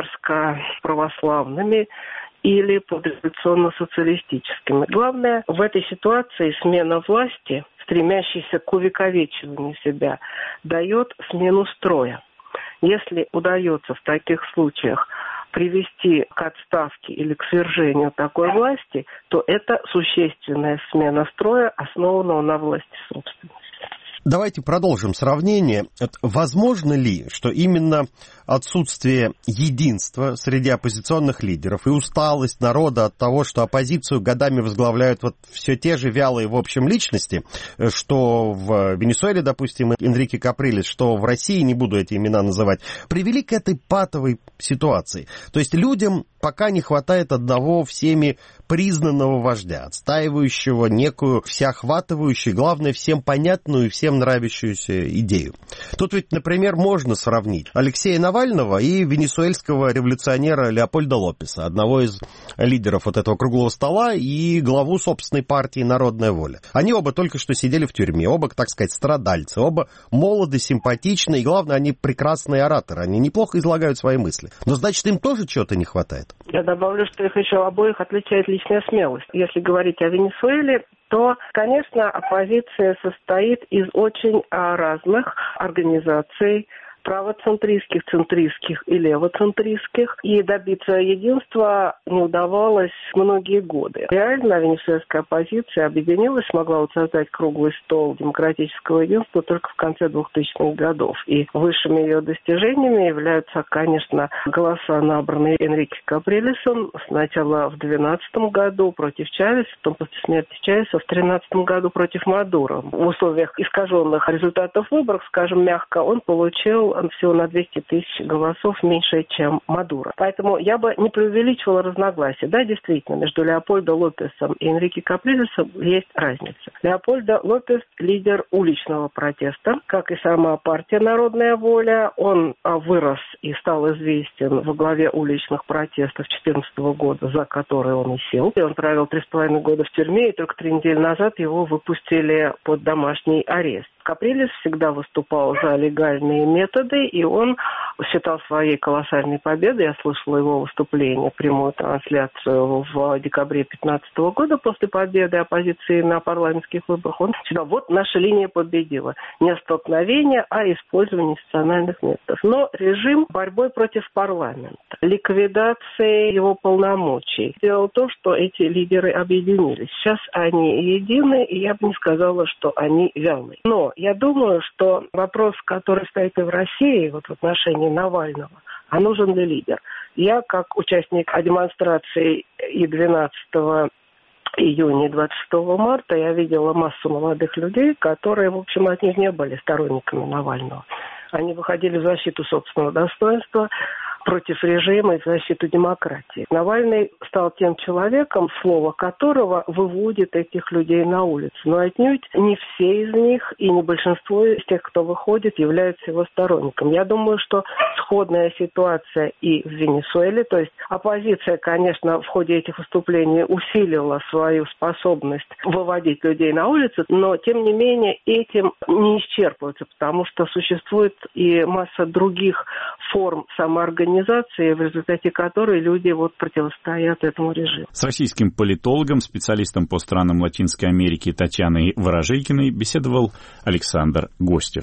имперско-православными или под революционно-социалистическими. Главное, в этой ситуации смена власти, стремящейся к увековечиванию себя, дает смену строя. Если удается в таких случаях привести к отставке или к свержению такой власти, то это существенная смена строя, основанного на власти собственности. Давайте продолжим сравнение. Возможно ли, что именно отсутствие единства среди оппозиционных лидеров и усталость народа от того, что оппозицию годами возглавляют вот все те же вялые, в общем, личности, что в Венесуэле, допустим, Энрике Каприлес, что в России, не буду эти имена называть, привели к этой патовой ситуации? То есть людям пока не хватает одного всеми признанного вождя, отстаивающего некую всеохватывающую, главное, всем понятную и всем нравящуюся идею. Тут ведь, например, можно сравнить Алексея Навального и венесуэльского революционера Леопольда Лопеса, одного из лидеров вот этого круглого стола и главу собственной партии «Народная воля». Они оба только что сидели в тюрьме, оба, так сказать, страдальцы, оба молоды, симпатичны, и, главное, они прекрасные ораторы, они неплохо излагают свои мысли. Но, значит, им тоже чего-то не хватает? Я добавлю, что их еще обоих отличает личная смелость. Если говорить о Венесуэле, то, конечно, оппозиция состоит из очень разных организаций, правоцентристских, центристских и левоцентристских, и добиться единства не удавалось многие годы. Реально венесуэльская оппозиция объединилась, смогла создать круглый стол демократического единства только в конце 2000-х годов. И высшими ее достижениями являются, конечно, голоса, набранные Энрике Каприлесом сначала в 2012 году против Чавеса, потом после смерти Чавеса в 2013 году против Мадуро. В условиях искаженных результатов выборов, скажем мягко, он получил всего на 200 тысяч голосов меньше, чем Мадуро. Поэтому я бы не преувеличивала разногласия. Да, действительно, между Леопольдо Лопесом и Энрике Каприлесом есть разница. Леопольдо Лопес – лидер уличного протеста, как и сама партия «Народная воля». Он вырос и стал известен во главе уличных протестов 2014 года, за которые он и сел. И он провел 3,5 года в тюрьме, и только 3 недели назад его выпустили под домашний арест. Каприлес всегда выступал за легальные методы, и он считал своей колоссальной победой. Я слышала его выступление, прямую трансляцию в декабре 2015 года после победы оппозиции на парламентских выборах. Он считал, вот наша линия победила. Не столкновение, а использование институциональных методов. Но режим борьбой против парламента, ликвидации его полномочий сделал то, что эти лидеры объединились. Сейчас они едины, и я бы не сказала, что они вялые. Но я думаю, что вопрос, который стоит и в России, вот в отношении Навального, а нужен ли лидер? Я, как участник демонстрации и 12 июня и 26 марта, я видела массу молодых людей, которые, в общем, от них не были сторонниками Навального. Они выходили в защиту собственного достоинства, против режима и в защиту демократии. Навальный стал тем человеком, слово которого выводит этих людей на улицу. Но отнюдь не все из них и не большинство из тех, кто выходит, являются его сторонником. Я думаю, что сходная ситуация и в Венесуэле. То есть оппозиция, конечно, в ходе этих выступлений усилила свою способность выводить людей на улицу, но, тем не менее, этим не исчерпывается, потому что существует и масса других форм самоорганизации, в результате которой люди противостоят этому режиму. С российским политологом, специалистом по странам Латинской Америки Татьяной Ворожейкиной беседовал Александр Гостев.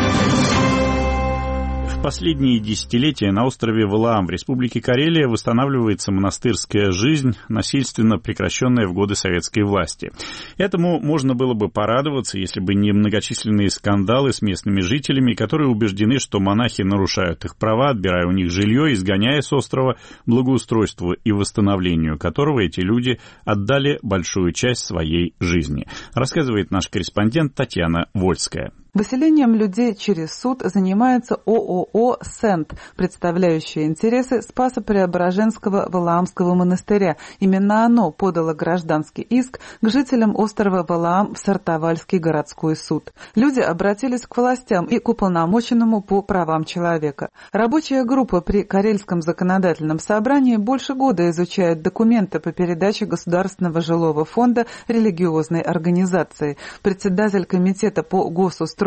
В последние десятилетия на острове Валаам в Республике Карелия восстанавливается монастырская жизнь, насильственно прекращенная в годы советской власти. Этому можно было бы порадоваться, если бы не многочисленные скандалы с местными жителями, которые убеждены, что монахи нарушают их права, отбирая у них жилье, изгоняя с острова, благоустройству и восстановлению которого эти люди отдали большую часть своей жизни, рассказывает наш корреспондент Татьяна Вольская. Выселением людей через суд занимается ООО «Сент», представляющее интересы Спасо-Преображенского Валаамского монастыря. Именно оно подало гражданский иск к жителям острова Валаам в Сартовальский городской суд. Люди обратились к властям и к уполномоченному по правам человека. Рабочая группа при Карельском законодательном собрании больше года изучает документы по передаче Государственного жилого фонда религиозной организации. Председатель комитета по госустройству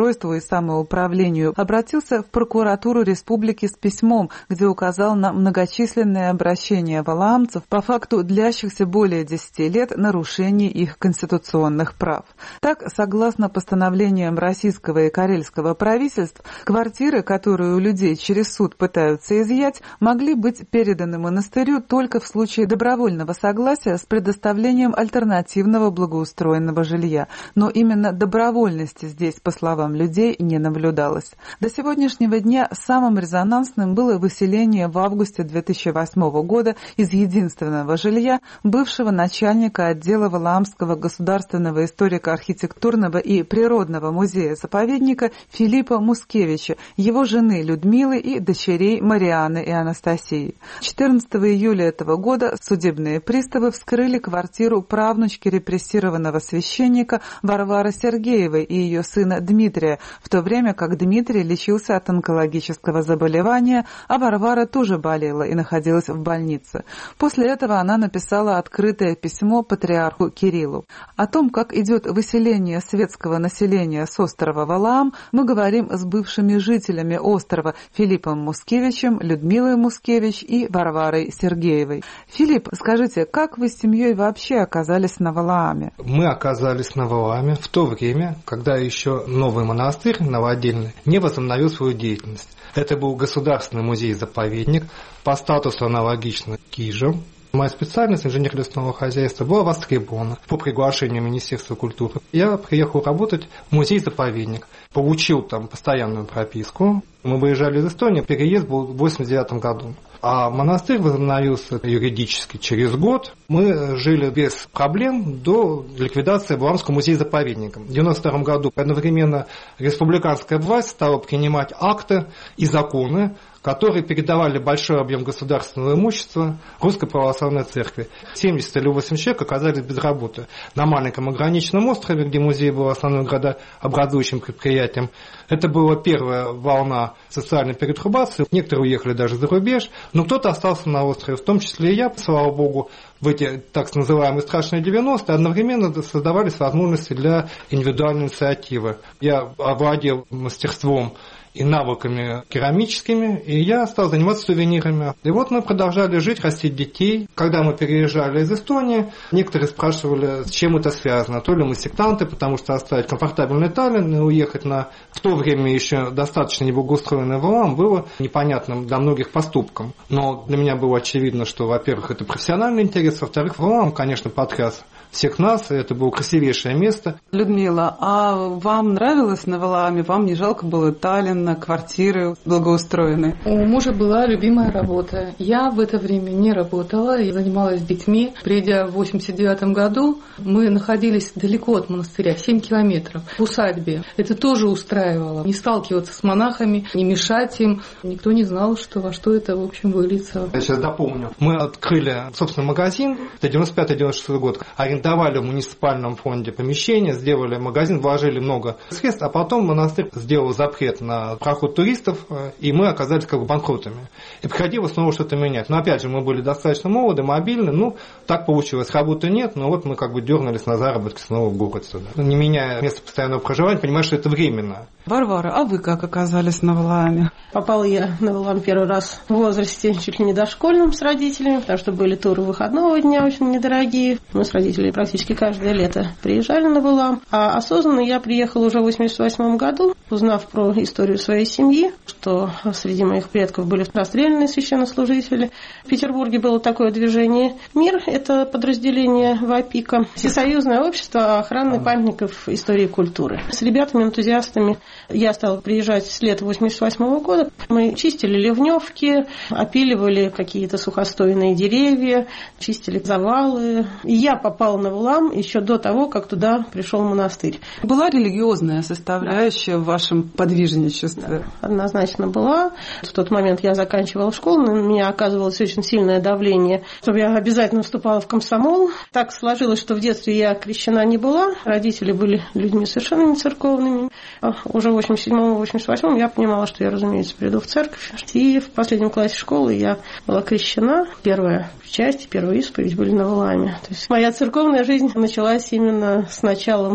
благоустройству и самоуправлению, обратился в прокуратуру республики с письмом, где указал на многочисленные обращения валаамцев по факту длящихся более 10 лет нарушений их конституционных прав. Так, согласно постановлениям российского и карельского правительств, квартиры, которые у людей через суд пытаются изъять, могли быть переданы монастырю только в случае добровольного согласия с предоставлением альтернативного благоустроенного жилья. Но именно добровольности здесь, по словам людей, не наблюдалось. До сегодняшнего дня самым резонансным было выселение в августе 2008 года из единственного жилья бывшего начальника отдела Валаамского государственного историко-архитектурного и природного музея-заповедника Филиппа Мускевича, его жены Людмилы и дочерей Марианы и Анастасии. 14 июля этого года судебные приставы вскрыли квартиру правнучки репрессированного священника Варвары Сергеевой и ее сына Дмитрия, в то время как Дмитрий лечился от онкологического заболевания, а Варвара тоже болела и находилась в больнице. После этого она написала открытое письмо патриарху Кириллу. О том, как идет выселение светского населения с острова Валаам, мы говорим с бывшими жителями острова Филиппом Мускевичем, Людмилой Мускевич и Варварой Сергеевой. Филипп, скажите, как вы с семьей вообще оказались на Валааме? Мы оказались на Валааме в то время, когда еще новый монастырь новодельный не возобновил свою деятельность. Это был государственный музей-заповедник, по статусу аналогично КИЖу. Моя специальность, инженер лесного хозяйства, была востребована по приглашению Министерства культуры. Я приехал работать в музей-заповедник, получил там постоянную прописку. Мы выезжали из Эстонии, переезд был в 1989 году. А монастырь возобновился юридически через год. Мы жили без проблем до ликвидации Валаамского музея-заповедника. В 1992 году одновременно республиканская власть стала принимать акты и законы, которые передавали большой объем государственного имущества Русской Православной Церкви. 70 или 80 человек оказались без работы. На маленьком ограниченном острове, где музей был основным градообразующим предприятием. Это была первая волна социальной перетрубации. Некоторые уехали даже за рубеж, но кто-то остался на острове, в том числе и я, слава богу. В эти так называемые страшные 90-е одновременно создавались возможности для индивидуальной инициативы. Я овладел мастерством и навыками керамическими, и я стал заниматься сувенирами. И вот мы продолжали жить, растить детей. Когда мы переезжали из Эстонии, некоторые спрашивали, с чем это связано. То ли мы сектанты, потому что оставить комфортабельный Таллин и уехать на в то время еще достаточно неблагоустроенный Валаам было непонятным для многих поступком. Но для меня было очевидно, что, во-первых, это профессиональный интерес, во-вторых, Валаам, конечно, потряс всех нас, и это было красивейшее место. Людмила, а вам нравилось на Валааме? Вам не жалко было Таллина, квартиры благоустроенные? У мужа была любимая работа. Я в это время не работала, я занималась детьми. Придя в 1989 году, мы находились далеко от монастыря, 7 километров, в усадьбе. Это тоже устраивало. Не сталкиваться с монахами, не мешать им. Никто не знал, во что это, в общем, выльется. Я сейчас допомню. Мы открыли, собственно, магазин. Это 95-96 год. Арендовали в муниципальном фонде помещение, сделали магазин, вложили много средств, а потом монастырь сделал запрет на проход туристов, и мы оказались как бы банкротами. И приходилось снова что-то менять. Но опять же, мы были достаточно молоды, мобильны, так получилось, работы нет, но вот мы как бы дернулись на заработки снова в город сюда. Не меняя место постоянного проживания, понимаешь, что это временно. Варвара, а вы как оказались на Валааме? Попала я на Валаам первый раз в возрасте чуть ли не дошкольном с родителями, потому что были туры выходного дня очень недорогие. Мы с родителями практически каждое лето приезжали на Валаам. А осознанно я приехала уже в 1988 году, узнав про историю своей семьи, что среди моих предков были расстрелянные священнослужители. В Петербурге было такое движение «Мир», это подразделение ВАПИКа, Всесоюзное общество охраны памятников истории и культуры. С ребятами-энтузиастами я стала приезжать с лета 1988 года. Мы чистили ливневки, опиливали какие-то сухостойные деревья, чистили завалы. И я попала на Валаам еще до того, как туда пришел монастырь. Была религиозная составляющая в вашем подвижничестве? Да, однозначно была. В тот момент я заканчивала школу, на меня оказывалось очень сильное давление, чтобы я обязательно вступала в комсомол. Так сложилось, что в детстве я крещена не была. Родители были людьми совершенно не церковными. Уже в 87-88 я понимала, что я, разумеется, приду в церковь. И в последнем классе школы я была крещена. Первая часть, первая исповедь были на Валааме. То есть моя церковная жизнь началась именно с началом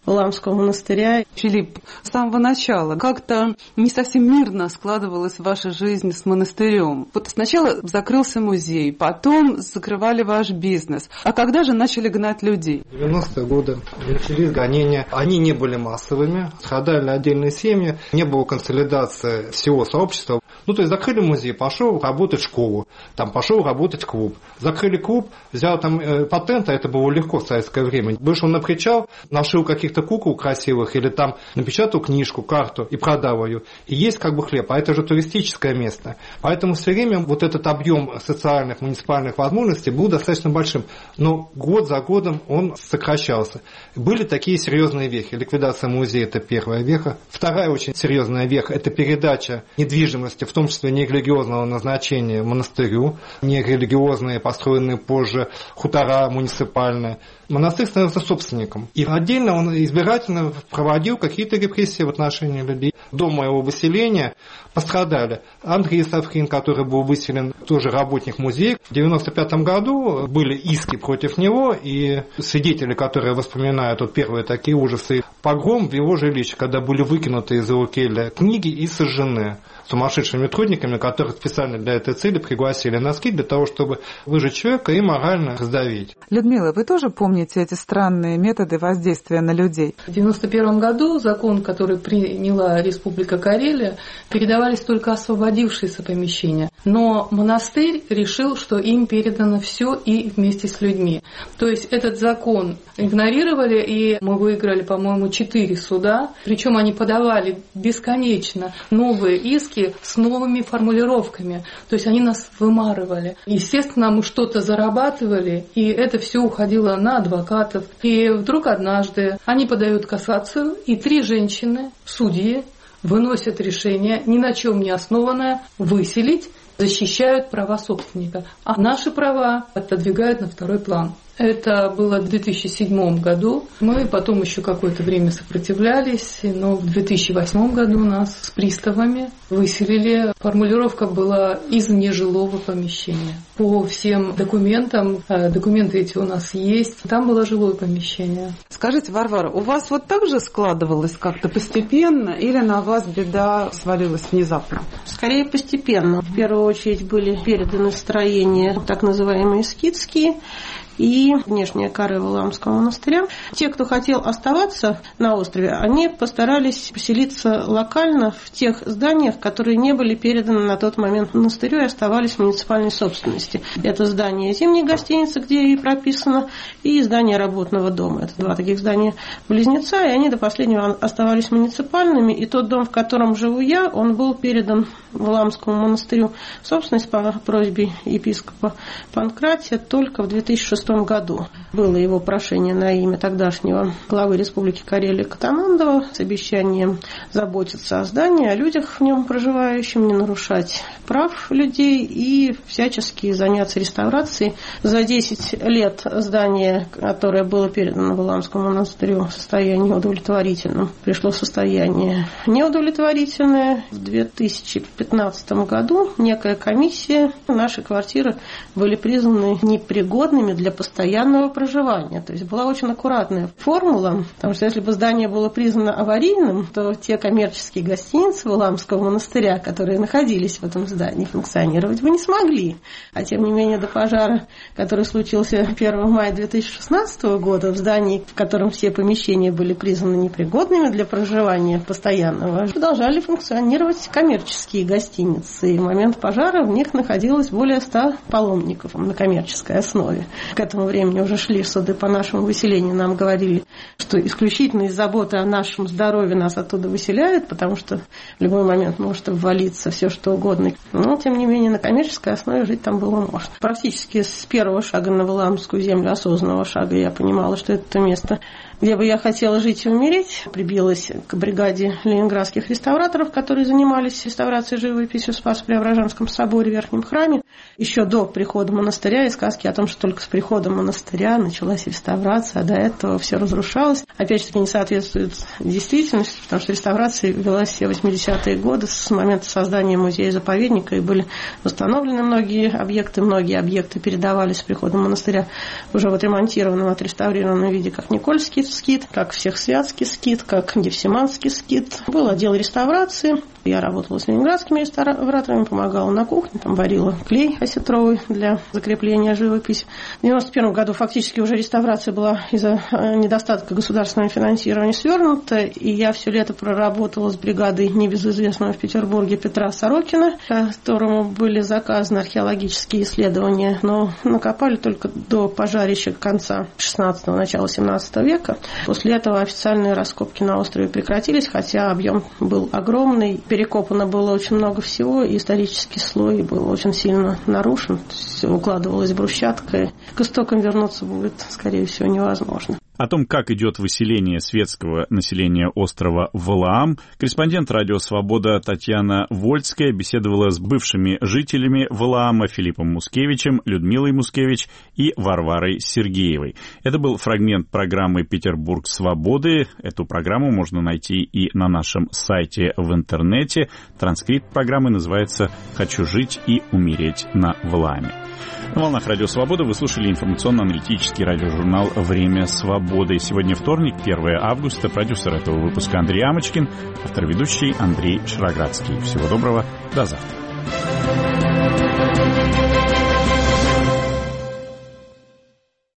Валаамского монастыря. Филипп, с самого начала как-то не совсем мирно складывалась ваша жизнь с монастырем. Вот сначала закрылся музей, потом закрывали ваш бизнес. А когда же начали гнать людей? В 90-е годы начались гонения. Они не были массовыми, страдали отдельные семьи, не было консолидации всего сообщества. То есть закрыли музей, пошел работать в школу, пошел работать в клуб. Закрыли клуб, взял патент, а это было легко в советское время. Вышел на причал, нашил каких-то кукол красивых или напечатал книжку, карту и продал ее. И есть хлеб, а это же туристическое место. Поэтому все время вот этот объем социальных, муниципальных возможностей был достаточно большим. Но год за годом он сокращался. Были такие серьезные вехи. Ликвидация музея – это первая веха. Вторая очень серьезная веха – это передача недвижимости, в том числе нерелигиозного назначения, монастырю, нерелигиозные, построенные позже хутора муниципальные. Монастырь становился собственником. И отдельно он избирательно проводил какие-то репрессии в отношении людей. До моего выселения пострадали Андрей Савхин, который был выселен, тоже работник музея. В 1995 году были иски против него, и свидетели, которые воспоминают первые такие ужасы, погром в его жилище, когда были выкинуты из его келья книги и сожжены сумасшедшими трудниками, которых специально для этой цели пригласили на скит для того, чтобы выжечь человека и морально раздавить. Людмила, вы тоже помните эти странные методы воздействия на людей? В 1991 году закон, который приняла Республика Карелия, передавались только освободившиеся помещения. Но монастырь решил, что им передано все и вместе с людьми. То есть этот закон игнорировали, и мы выиграли, по-моему, 4 суда. Причем они подавали бесконечно новые иски с новыми формулировками. То есть они нас вымарывали. Естественно, мы что-то зарабатывали, и это все уходило на адвокатов. И вдруг однажды они подают кассацию, и 3 женщины, судьи, выносят решение, ни на чем не основанное, выселить, защищают права собственника. А наши права отодвигают на второй план. Это было в 2007 году. Мы потом еще какое-то время сопротивлялись, но в 2008 году нас с приставами выселили. Формулировка была из нежилого помещения. По всем документам, документы эти у нас есть, там было жилое помещение. Скажите, Варвара, у вас так же складывалось как-то постепенно или на вас беда свалилась внезапно? Скорее постепенно. В первую очередь были переданы строения, так называемые скитские, и внешняя кора Валаамского монастыря. Те, кто хотел оставаться на острове, они постарались поселиться локально в тех зданиях, которые не были переданы на тот момент монастырю и оставались в муниципальной собственности. Это здание зимней гостиницы, где и прописано, и здание работного дома. Это 2 таких здания-близнеца, и они до последнего оставались муниципальными. И тот дом, в котором живу я, он был передан Валаамскому монастырю в собственность по просьбе епископа Панкратия только в 2006 году. Было его прошение на имя тогдашнего главы Республики Карелия Катанандова с обещанием заботиться о здании, о людях в нем проживающих, не нарушать прав людей и всячески заняться реставрацией. За 10 лет здание, которое было передано Валаамскому монастырю в состоянии удовлетворительном, пришло в состояние неудовлетворительное. В 2015 году некая комиссия, наши квартиры были признаны непригодными для постоянного проживания. То есть была очень аккуратная формула, потому что если бы здание было признано аварийным, то те коммерческие гостиницы Валаамского монастыря, которые находились в этом здании, функционировать бы не смогли. А тем не менее до пожара, который случился 1 мая 2016 года в здании, в котором все помещения были признаны непригодными для проживания постоянного, продолжали функционировать коммерческие гостиницы. И в момент пожара в них находилось более 100 паломников на коммерческой основе. К этому времени уже шли суды по нашему выселению. Нам говорили, что исключительно из заботы о нашем здоровье нас оттуда выселяют, потому что в любой момент может обвалиться все что угодно. Но, тем не менее, на коммерческой основе жить там было можно. Практически с первого шага на Валаамскую землю, осознанного шага, я понимала, что это то место, где бы я хотела жить и умереть. Прибилась к бригаде ленинградских реставраторов, которые занимались реставрацией живописи в Спасо-Преображенском соборе, в Верхнем храме. Еще до прихода монастыря и сказки о том, что только с приходом приходом монастыря началась реставрация, а до этого все разрушалось. Опять же таки не соответствует действительности, потому что реставрация велась все 80-е годы с момента создания музея-заповедника, и были восстановлены многие объекты передавались с приходом монастыря уже в отремонтированном, отреставрированном виде, как Никольский скит, как Всехсвятский скит, как Гефсиманский скит. Был отдел реставрации. Я работала с ленинградскими реставраторами, помогала на кухне, там варила клей осетровый для закрепления живописи. В 1991 году фактически уже реставрация была из-за недостатка государственного финансирования свернута, и я все лето проработала с бригадой небезызвестного в Петербурге Петра Сорокина, которому были заказаны археологические исследования, но накопали только до пожарища конца 16-го, начала 17 века. После этого официальные раскопки на острове прекратились, хотя объем был огромный. Перекопано было очень много всего, и исторический слой был очень сильно нарушен. То есть укладывалась брусчатка. К истокам вернуться будет, скорее всего, невозможно. О том, как идет выселение светского населения острова Валаам, корреспондент «Радио Свобода» Татьяна Вольская беседовала с бывшими жителями Валаама Филиппом Мускевичем, Людмилой Мускевич и Варварой Сергеевой. Это был фрагмент программы «Петербург свободы». Эту программу можно найти и на нашем сайте в интернете. Транскрипт программы называется «Хочу жить и умереть на Валааме». На волнах «Радио Свобода» вы слушали информационно-аналитический радиожурнал «Время свободы». Сегодня вторник, 1 августа. Продюсер этого выпуска Андрей Амочкин, автор-ведущий Андрей Шароградский. Всего доброго, до завтра.